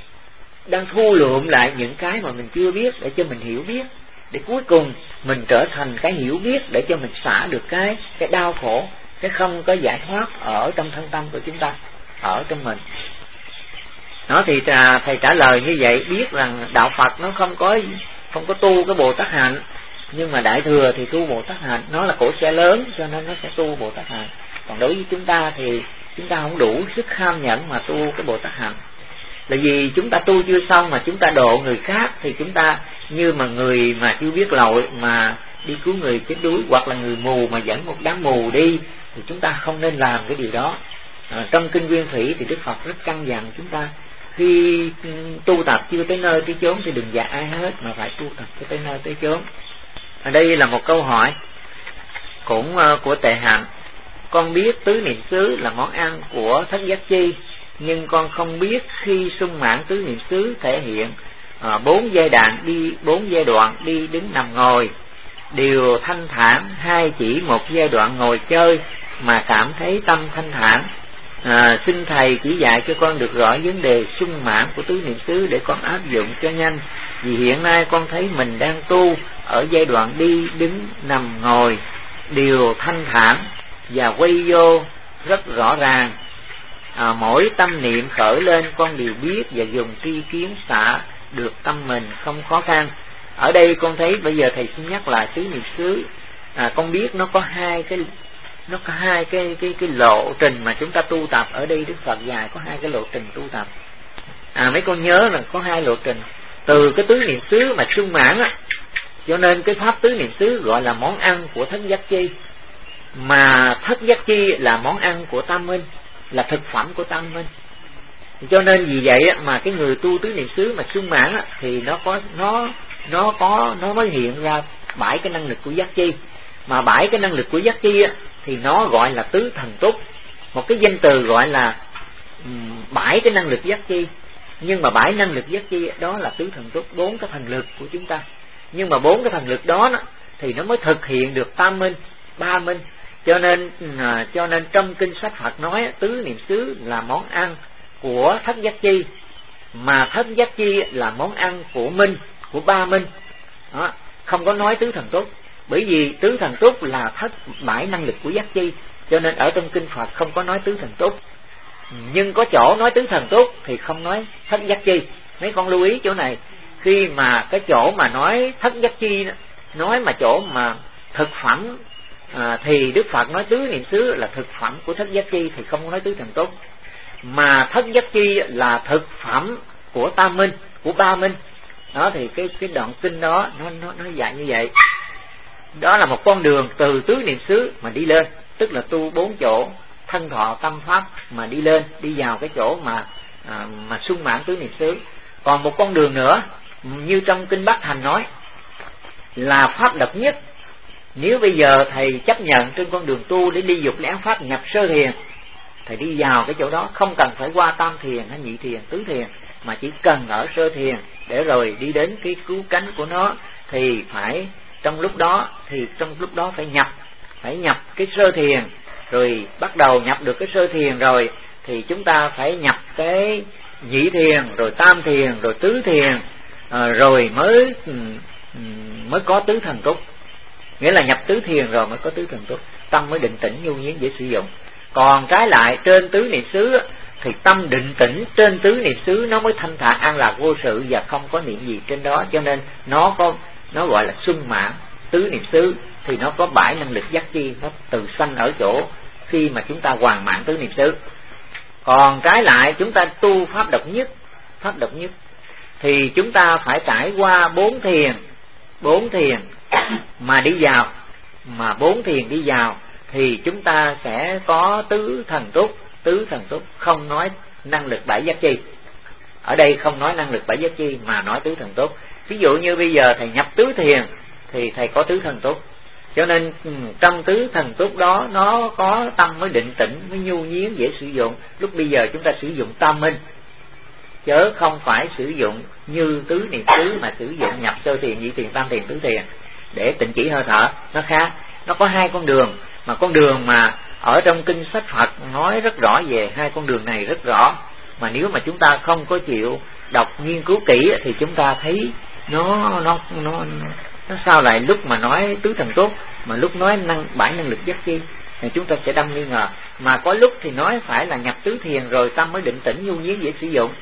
đang thu lượm lại những cái mà mình chưa biết để cho mình hiểu biết, để cuối cùng mình trở thành cái hiểu biết để cho mình xả được cái cái đau khổ, cái không có giải thoát ở trong thân tâm của chúng ta, ở trong mình. Nó thì thầy trả lời như vậy, biết rằng đạo Phật nó không có không có tu cái Bồ Tát hạnh, nhưng mà Đại Thừa thì tu Bồ Tát hạnh, nó là cỗ xe lớn cho nên nó sẽ tu Bồ Tát hạnh. Còn đối với chúng ta thì chúng ta không đủ sức kham nhẫn mà tu cái Bồ Tát hạnh. Là vì chúng ta tu chưa xong mà chúng ta độ người khác, thì chúng ta như mà người mà chưa biết lỗi mà đi cứu người chết đuối, hoặc là người mù mà dẫn một đám mù đi, thì chúng ta không nên làm cái điều đó. À, trong kinh Nguyên Thủy thì Đức Phật rất căn dặn chúng ta khi tu tập chưa tới nơi tới chốn thì đừng dạy ai hết, mà phải tu tập cho tới nơi tới chốn. Ở đây là một câu hỏi cũng uh, của Tệ Hạnh. Con biết tứ niệm xứ là món ăn của thất giác chi, nhưng con không biết khi sung mãn tứ niệm xứ thể hiện uh, bốn giai đoạn đi bốn giai đoạn đi đứng nằm ngồi đều thanh thản, hay chỉ một giai đoạn ngồi chơi mà cảm thấy tâm thanh thản. À, xin thầy chỉ dạy cho con được rõ vấn đề sung mãn của tứ niệm xứ để con áp dụng cho nhanh, vì hiện nay con thấy mình đang tu ở giai đoạn đi đứng nằm ngồi đều thanh thản và quay vô rất rõ ràng. À, mỗi tâm niệm khởi lên con đều biết và dùng tri kiến xả được tâm mình không khó khăn. Ở đây con thấy bây giờ thầy xin nhắc lại tứ niệm xứ. À, con biết nó có hai cái nó có hai cái cái cái lộ trình mà chúng ta tu tập. Ở đây Đức Phật dạy có hai cái lộ trình tu tập. À, mấy con nhớ là có hai lộ trình. Từ cái tứ niệm xứ mà sung mãn á, cho nên cái pháp tứ niệm xứ gọi là món ăn của thất giác chi, mà thất giác chi là món ăn của tam minh, là thực phẩm của tam minh. Cho nên vì vậy á, mà cái người tu tứ niệm xứ mà sung mãn á, thì nó có nó nó có nó mới hiện ra bảy cái năng lực của giác chi. Mà bảy cái năng lực của giác chi á, thì nó gọi là tứ thần túc. Một cái danh từ gọi là bảy cái năng lực giác chi, nhưng mà bảy năng lực giác chi đó là tứ thần túc, bốn cái thần lực của chúng ta. Nhưng mà bốn cái thần lực đó, đó thì nó mới thực hiện được tam minh, ba minh. Cho nên à, cho nên trong kinh sách Phật nói tứ niệm xứ là món ăn của thất giác chi, mà thất giác chi là món ăn của minh, của ba minh. Đó, không có nói tứ thần túc, bởi vì tứ thần túc là thất bảy năng lực của giác chi, cho nên ở trong kinh Phật không có nói tứ thần túc. Nhưng có chỗ nói tứ thần túc thì không nói thất giác chi. Mấy con lưu ý chỗ này, khi mà cái chỗ mà nói thất giác chi, nói mà chỗ mà thực phẩm à, thì Đức Phật nói tứ niệm xứ là thực phẩm của thất giác chi thì không có nói tứ thần túc. Mà thất giác chi là thực phẩm của tam minh, của ba minh. Đó thì cái cái đoạn kinh đó nó nó nó dạy như vậy. Đó là một con đường từ tứ niệm xứ mà đi lên, tức là tu bốn chỗ thân thọ tâm pháp mà đi lên, đi vào cái chỗ mà à, mà sung mãn tứ niệm xứ. Còn một con đường nữa như trong kinh Bắc Hành nói là pháp độc nhất. Nếu bây giờ thầy chấp nhận trên con đường tu để đi dục lén pháp nhập sơ thiền, thầy đi vào cái chỗ đó không cần phải qua tam thiền hay nhị thiền, tứ thiền, mà chỉ cần ở sơ thiền để rồi đi đến cái cứu cánh của nó, thì phải trong lúc đó thì trong lúc đó phải nhập phải nhập cái sơ thiền. Rồi bắt đầu nhập được cái sơ thiền rồi thì chúng ta phải nhập cái nhị thiền, rồi tam thiền, rồi tứ thiền, à, rồi mới mới có tứ thần túc. Nghĩa là nhập tứ thiền rồi mới có tứ thần túc, tâm mới định tĩnh nhu nhiên dễ sử dụng. Còn trái lại trên tứ niệm xứ thì tâm định tĩnh trên tứ niệm xứ nó mới thanh thản an lạc vô sự và không có niệm gì trên đó, cho nên nó có nó gọi là sung mãn tứ niệm xứ. Thì nó có bảy năng lực giác chi, nó từ sanh ở chỗ khi mà chúng ta hoàn mãn tứ niệm xứ. Còn trái lại chúng ta tu pháp độc nhất, pháp độc nhất thì chúng ta phải trải qua bốn thiền, bốn thiền mà đi vào, mà bốn thiền đi vào thì chúng ta sẽ có tứ thần túc, tứ thần túc không nói năng lực bảy giác chi. Ở đây không nói năng lực bảy giác chi mà nói tứ thần túc. Ví dụ như bây giờ thầy nhập tứ thiền thì thầy có tứ thần túc. Cho nên trong tứ thần túc đó nó có tâm mới định tĩnh, mới nhu nhiên dễ sử dụng. Lúc bây giờ chúng ta sử dụng tam minh, chớ không phải sử dụng như tứ niệm xứ mà sử dụng nhập sơ thiền, nhị thiền, tam thiền, tứ thiền để tịnh chỉ hơi thở. Nó khác, nó có hai con đường, mà con đường mà ở trong kinh sách Phật nói rất rõ về hai con đường này rất rõ. Mà nếu mà chúng ta không có chịu đọc nghiên cứu kỹ thì chúng ta thấy nó nó nó nó sao lại lúc mà nói tứ thần túc mà lúc nói năng bảy năng lực giác chi thì chúng ta sẽ đâm nghi ngờ. Mà có lúc thì nói phải là nhập tứ thiền rồi tâm mới định tĩnh nhu nhiên dễ sử dụng.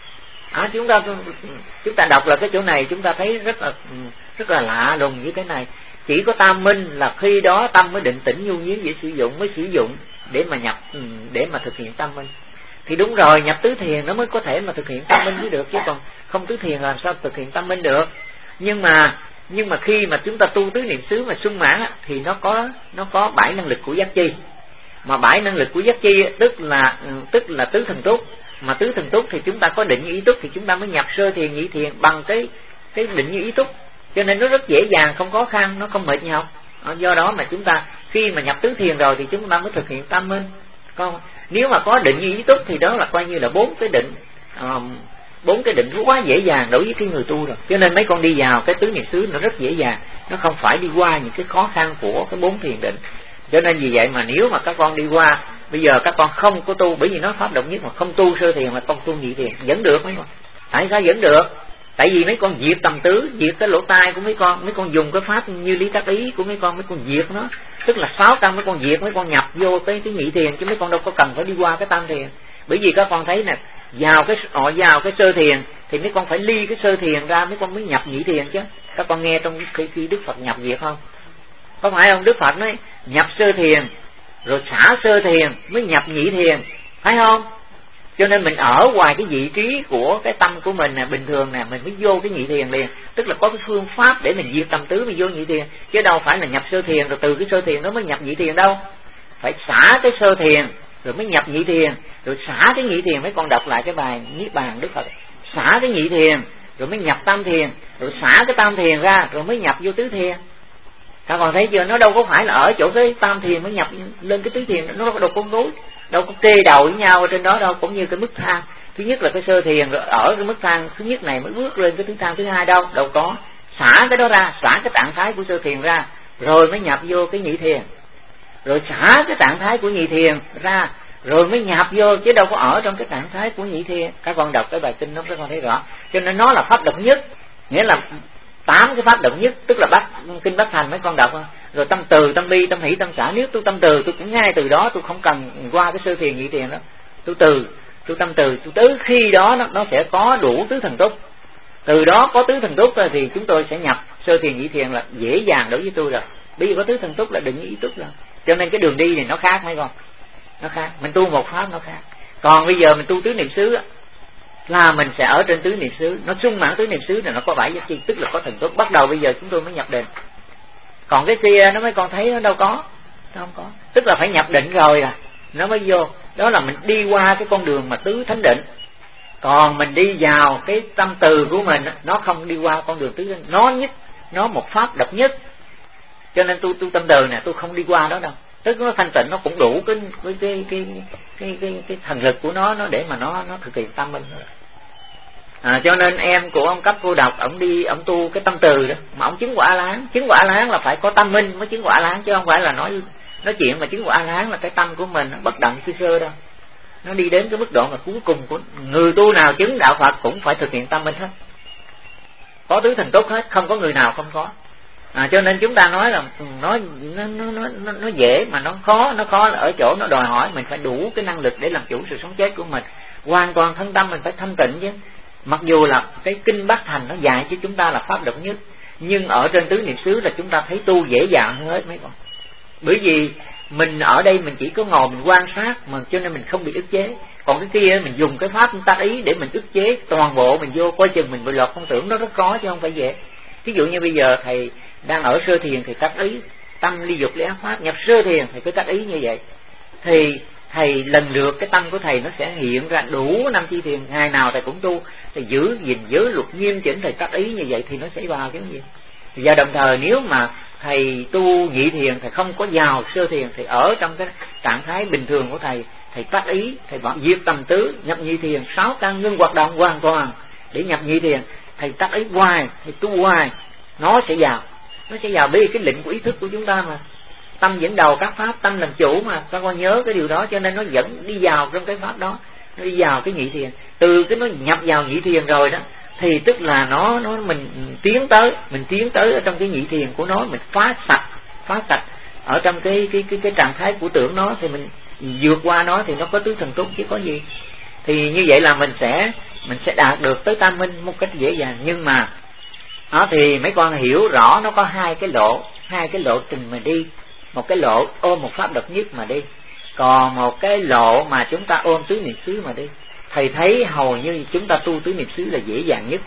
À, chúng ta chúng ta đọc là cái chỗ này chúng ta thấy rất là rất là lạ lùng như thế này. Chỉ có tam minh là khi đó tâm mới định tĩnh nhu nhiên dễ sử dụng, mới sử dụng để mà nhập, để mà thực hiện tam minh. Thì đúng rồi, nhập tứ thiền nó mới có thể mà thực hiện tam minh mới được, chứ còn không tứ thiền làm sao thực hiện tam minh được. Nhưng mà Nhưng mà khi mà chúng ta tu tứ niệm xứ mà sung mãn á, thì nó có nó có bảy năng lực của giác chi. Mà bảy năng lực của giác chi tức là tức là tứ thần túc. Mà tứ thần túc thì chúng ta có định như ý túc thì chúng ta mới nhập sơ thiền nhị thiền bằng cái cái định như ý túc. Cho nên nó rất dễ dàng, không khó khăn, nó không mệt nhau. Do đó mà chúng ta khi mà nhập tứ thiền rồi thì chúng ta mới thực hiện tam minh. Còn nếu mà có định như ý túc thì đó là coi như là bốn cái định, bốn uh, cái định quá dễ dàng đối với cái người tu rồi. Cho nên mấy con đi vào cái tứ niệm xứ nó rất dễ dàng, nó không phải đi qua những cái khó khăn của cái bốn thiền định. Cho nên vì vậy mà nếu mà các con đi qua, bây giờ các con không có tu, bởi vì nó pháp động nhất mà không tu sơ thiền mà con tu nhị thiền vẫn được mấy con. Tại sao vẫn được? Tại vì mấy con diệt tầm tứ, diệt cái lỗ tai của mấy con, mấy con dùng cái pháp như lý tác ý của mấy con, mấy con diệt nó, tức là sáu căn mấy con diệt, mấy con nhập vô cái cái nhị thiền, chứ mấy con đâu có cần phải đi qua cái tam thiền. Bởi vì các con thấy nè, vào cái họ vào cái sơ thiền thì mấy con phải ly cái sơ thiền ra, mấy con mới nhập nhị thiền chứ. Các con nghe trong khi, khi Đức Phật nhập diệt không? Có phải không? Đức Phật nói nhập sơ thiền rồi xả sơ thiền mới nhập nhị thiền, phải không? Cho nên mình ở ngoài cái vị trí của cái tâm của mình nè, bình thường nè, mình mới vô cái nhị thiền liền. Tức là có cái phương pháp để mình diệt tầm tứ mình vô nhị thiền, chứ đâu phải là nhập sơ thiền rồi từ cái sơ thiền nó mới nhập nhị thiền đâu. Phải xả cái sơ thiền rồi mới nhập nhị thiền, rồi xả cái nhị thiền. Mấy con đọc lại cái bài Niết Bàn Đức Phật, xả cái nhị thiền rồi mới nhập tam thiền, rồi xả cái tam thiền ra rồi mới nhập vô tứ thiền. Các con thấy chưa? Nó đâu có phải là ở chỗ cái tam thiền mới nhập lên cái tứ thiền, nó đâu có nối, đâu có kê đầu với nhau ở trên đó đâu. Cũng như cái mức thang, thứ nhất là cái sơ thiền, rồi ở cái mức thang thứ nhất này mới bước lên cái thứ thang thứ hai đâu, đâu có. Xả cái đó ra, xả cái trạng thái của sơ thiền ra rồi mới nhập vô cái nhị thiền, rồi xả cái trạng thái của nhị thiền ra rồi mới nhập vô, chứ đâu có ở trong cái trạng thái của nhị thiền. Các con đọc cái bài kinh đó các con thấy rõ. Cho nên nó là pháp độc nhất, nghĩa là tám cái pháp động nhất, tức là bát kinh Bát Thành mấy con đọc không? Rồi tâm từ, tâm bi, tâm hỷ, tâm xả. Nếu tôi tâm từ tôi cũng ngay từ đó, tôi không cần qua cái sơ thiền nhị thiền đó. Tôi từ, tôi tâm từ, tôi tới khi đó nó, nó sẽ có đủ tứ thần túc. Từ đó có tứ thần túc rồi thì chúng tôi sẽ nhập sơ thiền nhị thiền là dễ dàng đối với tôi rồi. Bây giờ có tứ thần túc là định ý túc rồi. Cho nên cái đường đi này nó khác hay không? Nó khác. Mình tu một pháp nó khác. Còn bây giờ mình tu tứ niệm xứ là mình sẽ ở trên tứ niệm xứ, nó sung mãn tứ niệm xứ này, nó có bảy giác chi, tức là có thần túc. Bắt đầu bây giờ chúng tôi mới nhập định. Còn cái kia nó mấy con thấy nó đâu có, nó không có. Tức là phải nhập định rồi à nó mới vô. Đó là mình đi qua cái con đường mà tứ thánh định. Còn mình đi vào cái tâm từ của mình, nó không đi qua con đường tứ thánh, nó nhất, nó một pháp độc nhất. Cho nên tôi tu tâm từ nè, tôi không đi qua đó đâu. Tức nó thanh tịnh, nó cũng đủ cái cái cái cái cái cái, cái thần lực của nó, nó để mà nó nó thực hiện tâm minh. À, cho nên em của ông cấp cô độc, ông đi ông tu cái tâm từ đó, mà ông chứng quả A-la-hán. Chứng quả A-la-hán là phải có tâm minh mới chứng quả A-la-hán, chứ không phải là nói nói chuyện mà chứng quả A-la-hán là cái tâm của mình nó bất động sơ sơ đâu. Nó đi đến cái mức độ mà cuối cùng của người tu nào chứng đạo Phật cũng phải thực hiện tâm minh hết, có tứ thần túc hết, không có người nào không có. À, cho nên chúng ta nói là nói nó nó nó nó dễ mà nó khó, nó khó là ở chỗ nó đòi hỏi mình phải đủ cái năng lực để làm chủ sự sống chết của mình, hoàn toàn thân tâm mình phải thanh tịnh chứ. Mặc dù là cái kinh Bát Thành nó dạy cho chúng ta là pháp độc nhất, nhưng ở trên tứ niệm xứ là chúng ta thấy tu dễ dàng hơn hết mấy con. Bởi vì mình ở đây mình chỉ có ngồi mình quan sát mà, cho nên mình không bị ức chế. Còn cái kia mình dùng cái pháp tác ý để mình ức chế toàn bộ mình vô, coi chừng mình bị lọt không tưởng, nó rất khó chứ không phải dễ. Ví dụ như bây giờ thầy đang ở sơ thiền thì tác ý tâm ly dục ly ác pháp, nhập sơ thiền thì cứ tác ý như vậy, thì thầy lần lượt cái tâm của thầy nó sẽ hiện ra đủ năm chi thiền. Ngày nào thầy cũng tu, thầy giữ gìn giới luật nghiêm chỉnh, thầy tác ý như vậy thì nó sẽ vào cái gì. Và đồng thời nếu mà thầy tu nhị thiền, thầy không có vào sơ thiền, thì ở trong cái trạng thái bình thường của thầy, thầy tác ý, thầy bảo diệt tầm tứ, nhập nhị thiền, sáu căn ngưng hoạt động hoàn toàn để nhập nhị thiền. Thầy tác ý hoài, thầy tu hoài, nó sẽ vào, nó sẽ vào. Bởi cái lệnh của ý thức của chúng ta mà, tâm dẫn đầu các pháp, tâm làm chủ mà, các con nhớ cái điều đó. Cho nên nó dẫn đi vào trong cái pháp đó, nó đi vào cái nhị thiền. Từ cái nó nhập vào nhị thiền rồi đó, thì tức là nó nó mình tiến tới, mình tiến tới ở trong cái nhị thiền của nó, mình phá sạch, phá sạch ở trong cái cái cái cái trạng thái của tưởng nó, thì mình vượt qua nó thì nó có tứ thần túc chứ có gì. Thì như vậy là mình sẽ mình sẽ đạt được tới tam minh một cách dễ dàng. Nhưng mà đó thì mấy con hiểu rõ nó có hai cái lộ, hai cái lộ trình mà đi. Một cái lộ ôm một pháp độc nhất mà đi, còn một cái lộ mà chúng ta ôm tứ niệm xứ mà đi. Thầy thấy hầu như chúng ta tu tứ niệm xứ là dễ dàng nhất,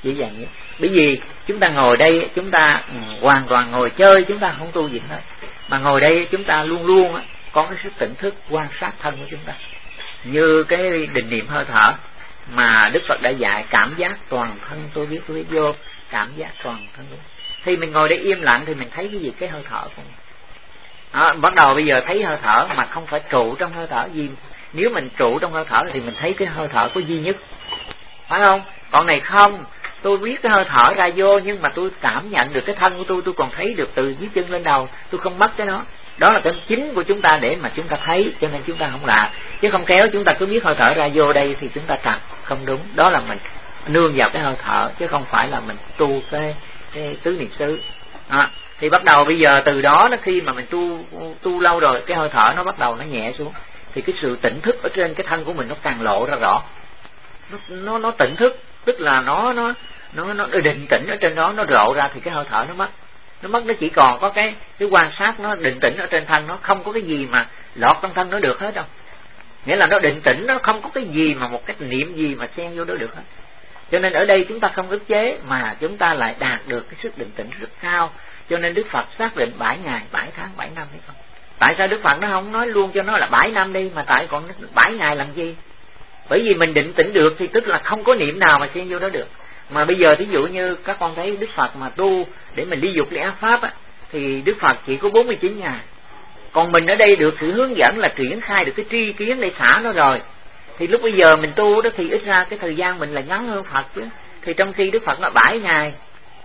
dễ dàng nhất. Bởi vì chúng ta ngồi đây chúng ta hoàn toàn ngồi chơi, chúng ta không tu gì hết, mà ngồi đây chúng ta luôn luôn có cái sức tỉnh thức quan sát thân của chúng ta, như cái định niệm hơi thở mà Đức Phật đã dạy, cảm giác toàn thân tôi biết tôi biết vô, cảm giác toàn thân tôi. Thì mình ngồi đây im lặng thì mình thấy cái gì? Cái hơi thở của mình. Đó, bắt đầu bây giờ thấy hơi thở mà không phải trụ trong hơi thở gì. Nếu mình trụ trong hơi thở thì mình thấy cái hơi thở có duy nhất, phải không? Còn này không, tôi biết cái hơi thở ra vô, nhưng mà tôi cảm nhận được cái thân của tôi, tôi còn thấy được từ dưới chân lên đầu, tôi không mất cái đó. Đó là cái chính của chúng ta để mà chúng ta thấy, cho nên chúng ta không làm. Chứ không kéo chúng ta cứ biết hơi thở ra vô đây thì chúng ta trật, không đúng. Đó là mình nương vào cái hơi thở, chứ không phải là mình tu cái, cái tứ niệm xứ. À, thì bắt đầu bây giờ từ đó nó khi mà mình tu tu lâu rồi, cái hơi thở nó bắt đầu nó nhẹ xuống, thì cái sự tỉnh thức ở trên cái thân của mình nó càng lộ ra rõ. Nó nó, nó tỉnh thức, tức là nó nó nó nó định tĩnh ở trên đó, nó lộ ra thì cái hơi thở nó mất. Nó mất, nó chỉ còn có cái cái quan sát, nó định tĩnh ở trên thân, nó không có cái gì mà lọt trong thân nó được hết đâu. Nghĩa là nó định tĩnh, nó không có cái gì mà một cái niệm gì mà xen vô đó được hết. Cho nên ở đây chúng ta không ức chế mà chúng ta lại đạt được cái sức định tĩnh rất cao. Cho nên Đức Phật xác định bảy ngày, bảy tháng, bảy năm hay không? Tại sao Đức Phật nó không nói luôn cho nó là bảy năm đi, mà tại còn bảy ngày làm gì? Bởi vì mình định tĩnh được thì tức là không có niệm nào mà xen vô đó được. Mà bây giờ thí dụ như các con thấy Đức Phật mà tu để mình ly dục ly ác pháp á, thì Đức Phật chỉ có bốn mươi chín ngày. Còn mình ở đây được sự hướng dẫn là triển khai được cái tri kiến để xả nó rồi. Thì lúc bây giờ mình tu đó thì ít ra cái thời gian mình là ngắn hơn Phật chứ. Thì trong khi Đức Phật nó bảy ngày,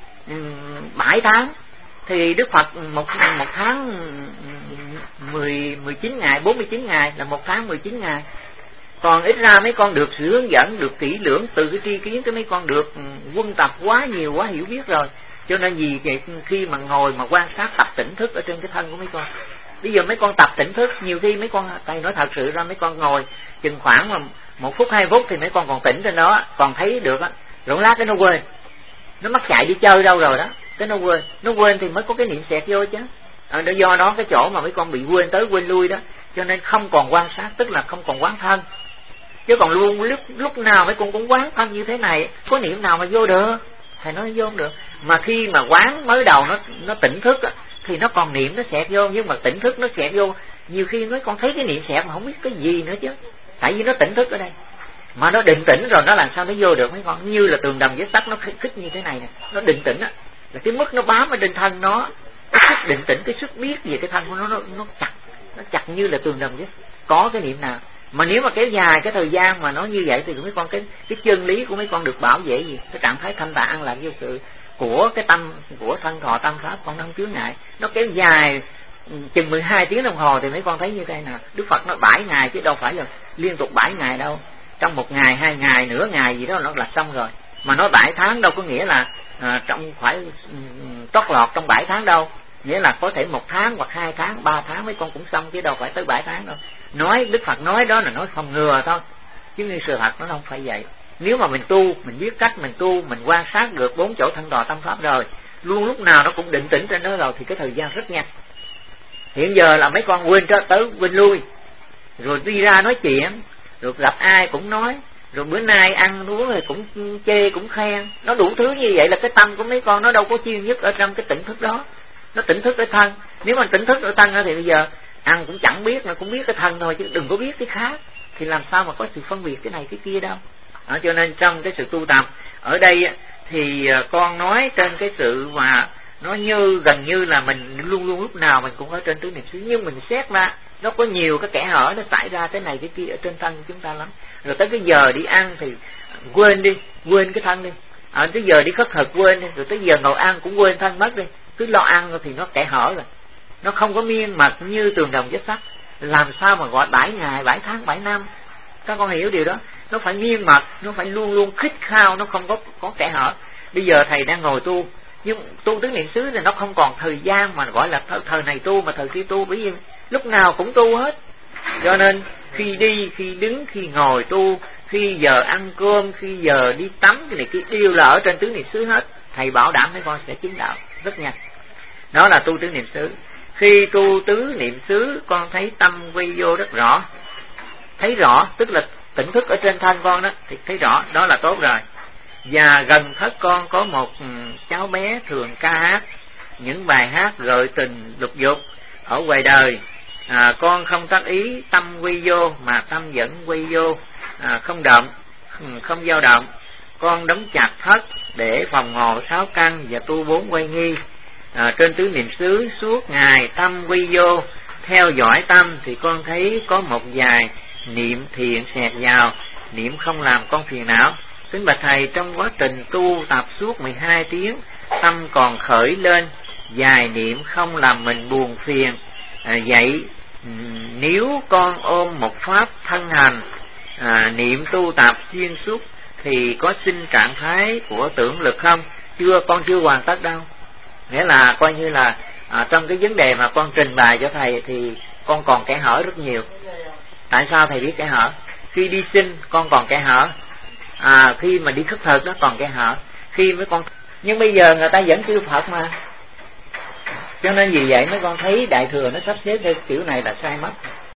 bảy tháng, thì Đức Phật một một tháng mười mười chín ngày, bốn mươi chín ngày là một tháng mười chín ngày. Còn ít ra mấy con được sự hướng dẫn, được kỹ lưỡng từ cái tri kiến, cái mấy con được quân tập quá nhiều, quá hiểu biết rồi. Cho nên vì khi mà ngồi mà quan sát tập tỉnh thức ở trên cái thân của mấy con, bây giờ mấy con tập tỉnh thức, nhiều khi mấy con, tay nói thật sự ra, mấy con ngồi chừng khoảng mà một phút hai phút thì mấy con còn tỉnh trên đó, còn thấy được á, rồi lát cái nó quên, nó mắc chạy đi chơi đâu rồi đó, cái nó quên, nó quên thì mới có cái niệm xẹt vô chứ. À, do đó cái chỗ mà mấy con bị quên tới quên lui đó, cho nên không còn quan sát, tức là không còn quán thân. Chứ còn luôn lúc lúc nào mấy con cũng quán thân như thế này, có niệm nào mà vô được? Thầy nói vô không được. Mà khi mà quán mới đầu nó nó tỉnh thức á, thì nó còn niệm nó xẹt vô, nhưng mà tỉnh thức nó xẹt vô, nhiều khi mấy con thấy cái niệm xẹt mà không biết cái gì nữa chứ. Tại vì nó tỉnh thức ở đây, mà nó định tĩnh rồi nó làm sao nó vô được mấy con? Như là tường đồng với sắt, nó khích như thế này nè, nó định tĩnh á, là cái mức nó bám ở trên thân nó, cái sức định tĩnh, cái sức biết về cái thân của nó nó nó chặt, nó chặt như là tường đồng với có cái niệm nào. Mà nếu mà kéo dài cái thời gian mà nó như vậy thì mấy con cái cái chân lý của mấy con được bảo vệ gì? Cái trạng thái thanh tạng an lạc vô sự của cái tâm, của thân thọ tâm pháp con không chứa ngại. Nó kéo dài chừng mười hai tiếng đồng hồ thì mấy con thấy như thế nào? Đức Phật nói bảy ngày chứ đâu phải là liên tục bảy ngày đâu. Trong một ngày, hai ngày, nửa ngày gì đó nó là xong rồi. Mà nói bảy tháng đâu có nghĩa là à, trong phải trót lọt trong bảy tháng đâu. Nghĩa là có thể một tháng hoặc hai tháng, ba tháng mấy con cũng xong, chứ đâu phải tới bảy tháng đâu. Nói Đức Phật nói đó là nói phòng ngừa thôi, chứ như sự thật nó không phải vậy. Nếu mà mình tu, mình biết cách mình tu, mình quan sát được bốn chỗ thân đò tâm pháp rồi, luôn lúc nào nó cũng định tĩnh trên đó rồi, thì cái thời gian rất nhanh. Hiện giờ là mấy con quên tới quên lui, rồi đi ra nói chuyện, rồi gặp ai cũng nói, rồi bữa nay ăn uống thì cũng chê cũng khen, nó đủ thứ như vậy. Là cái tâm của mấy con nó đâu có chuyên nhất ở trong cái tỉnh thức đó, nó tỉnh thức ở thân. Nếu mà tỉnh thức ở thân thì bây giờ ăn cũng chẳng biết, nó cũng biết cái thân thôi chứ đừng có biết cái khác, thì làm sao mà có sự phân biệt cái này cái kia đâu. Đó, cho nên trong cái sự tu tập ở đây thì con nói trên cái sự mà nó như gần như là mình luôn luôn lúc nào mình cũng ở trên tứ niệm xứ, nhưng mình xét ra nó có nhiều cái kẽ hở nó xảy ra cái này cái kia ở trên thân của chúng ta lắm. Rồi tới cái giờ đi ăn thì quên đi, quên cái thân đi. À, tới giờ đi khất thực quên đi, rồi tới giờ ngồi ăn cũng quên thân mất đi, cứ lo ăn thì nó kẽ hở rồi, nó không có miên mật như tường đồng vách sắt. Làm sao mà gọi bảy ngày, bảy tháng, bảy năm? Các con hiểu điều đó. Nó phải miên mật, nó phải luôn luôn khích khao, nó không có có kẽ hở. Bây giờ thầy đang ngồi tu, nhưng tu tứ niệm xứ thì nó không còn thời gian mà gọi là thời, thời này tu mà thời kia tu, bởi vì lúc nào cũng tu hết. Cho nên khi đi, khi đứng, khi ngồi tu, khi giờ ăn cơm, khi giờ đi tắm, cái này kia đều là ở trên tứ niệm xứ hết. Thầy bảo đảm mấy con sẽ chứng đạo rất nhanh. Đó là tu tứ niệm xứ. Khi tu tứ niệm xứ, con thấy tâm quy vô rất rõ, thấy rõ tức là tỉnh thức ở trên thân con đó thì thấy rõ, đó là tốt rồi. Và gần thất con có một cháu bé thường ca hát những bài hát gợi tình lục dục ở ngoài đời. À, con không tác ý tâm quy vô, mà tâm vẫn quy vô, à, không động, không dao động. Con đóng chặt thất để phòng hộ sáu căn và tu bốn quay nghi. À, trên tứ niệm xứ suốt ngày tâm quy vô, theo dõi tâm thì con thấy có một vài niệm thiện xẹt vào, niệm không làm con phiền não. Kính bạch thầy, trong quá trình tu tập suốt mười hai tiếng, tâm còn khởi lên vài niệm không làm mình buồn phiền. À, vậy nếu con ôm một pháp thân hành, à, niệm tu tập xuyên suốt thì có sinh trạng thái của tưởng lực không? Chưa, con chưa hoàn tất đâu. Nghĩa là coi như là à, trong cái vấn đề mà con trình bày cho thầy thì con còn kẽ hở rất nhiều. Tại sao thầy biết kẽ hở? Khi đi sinh con còn kẽ hở, à, khi mà đi khất thực nó còn kẽ hở, khi mấy con, nhưng bây giờ người ta vẫn kêu Phật mà. Cho nên vì vậy mấy con thấy Đại Thừa nó sắp xếp theo kiểu này là sai mất.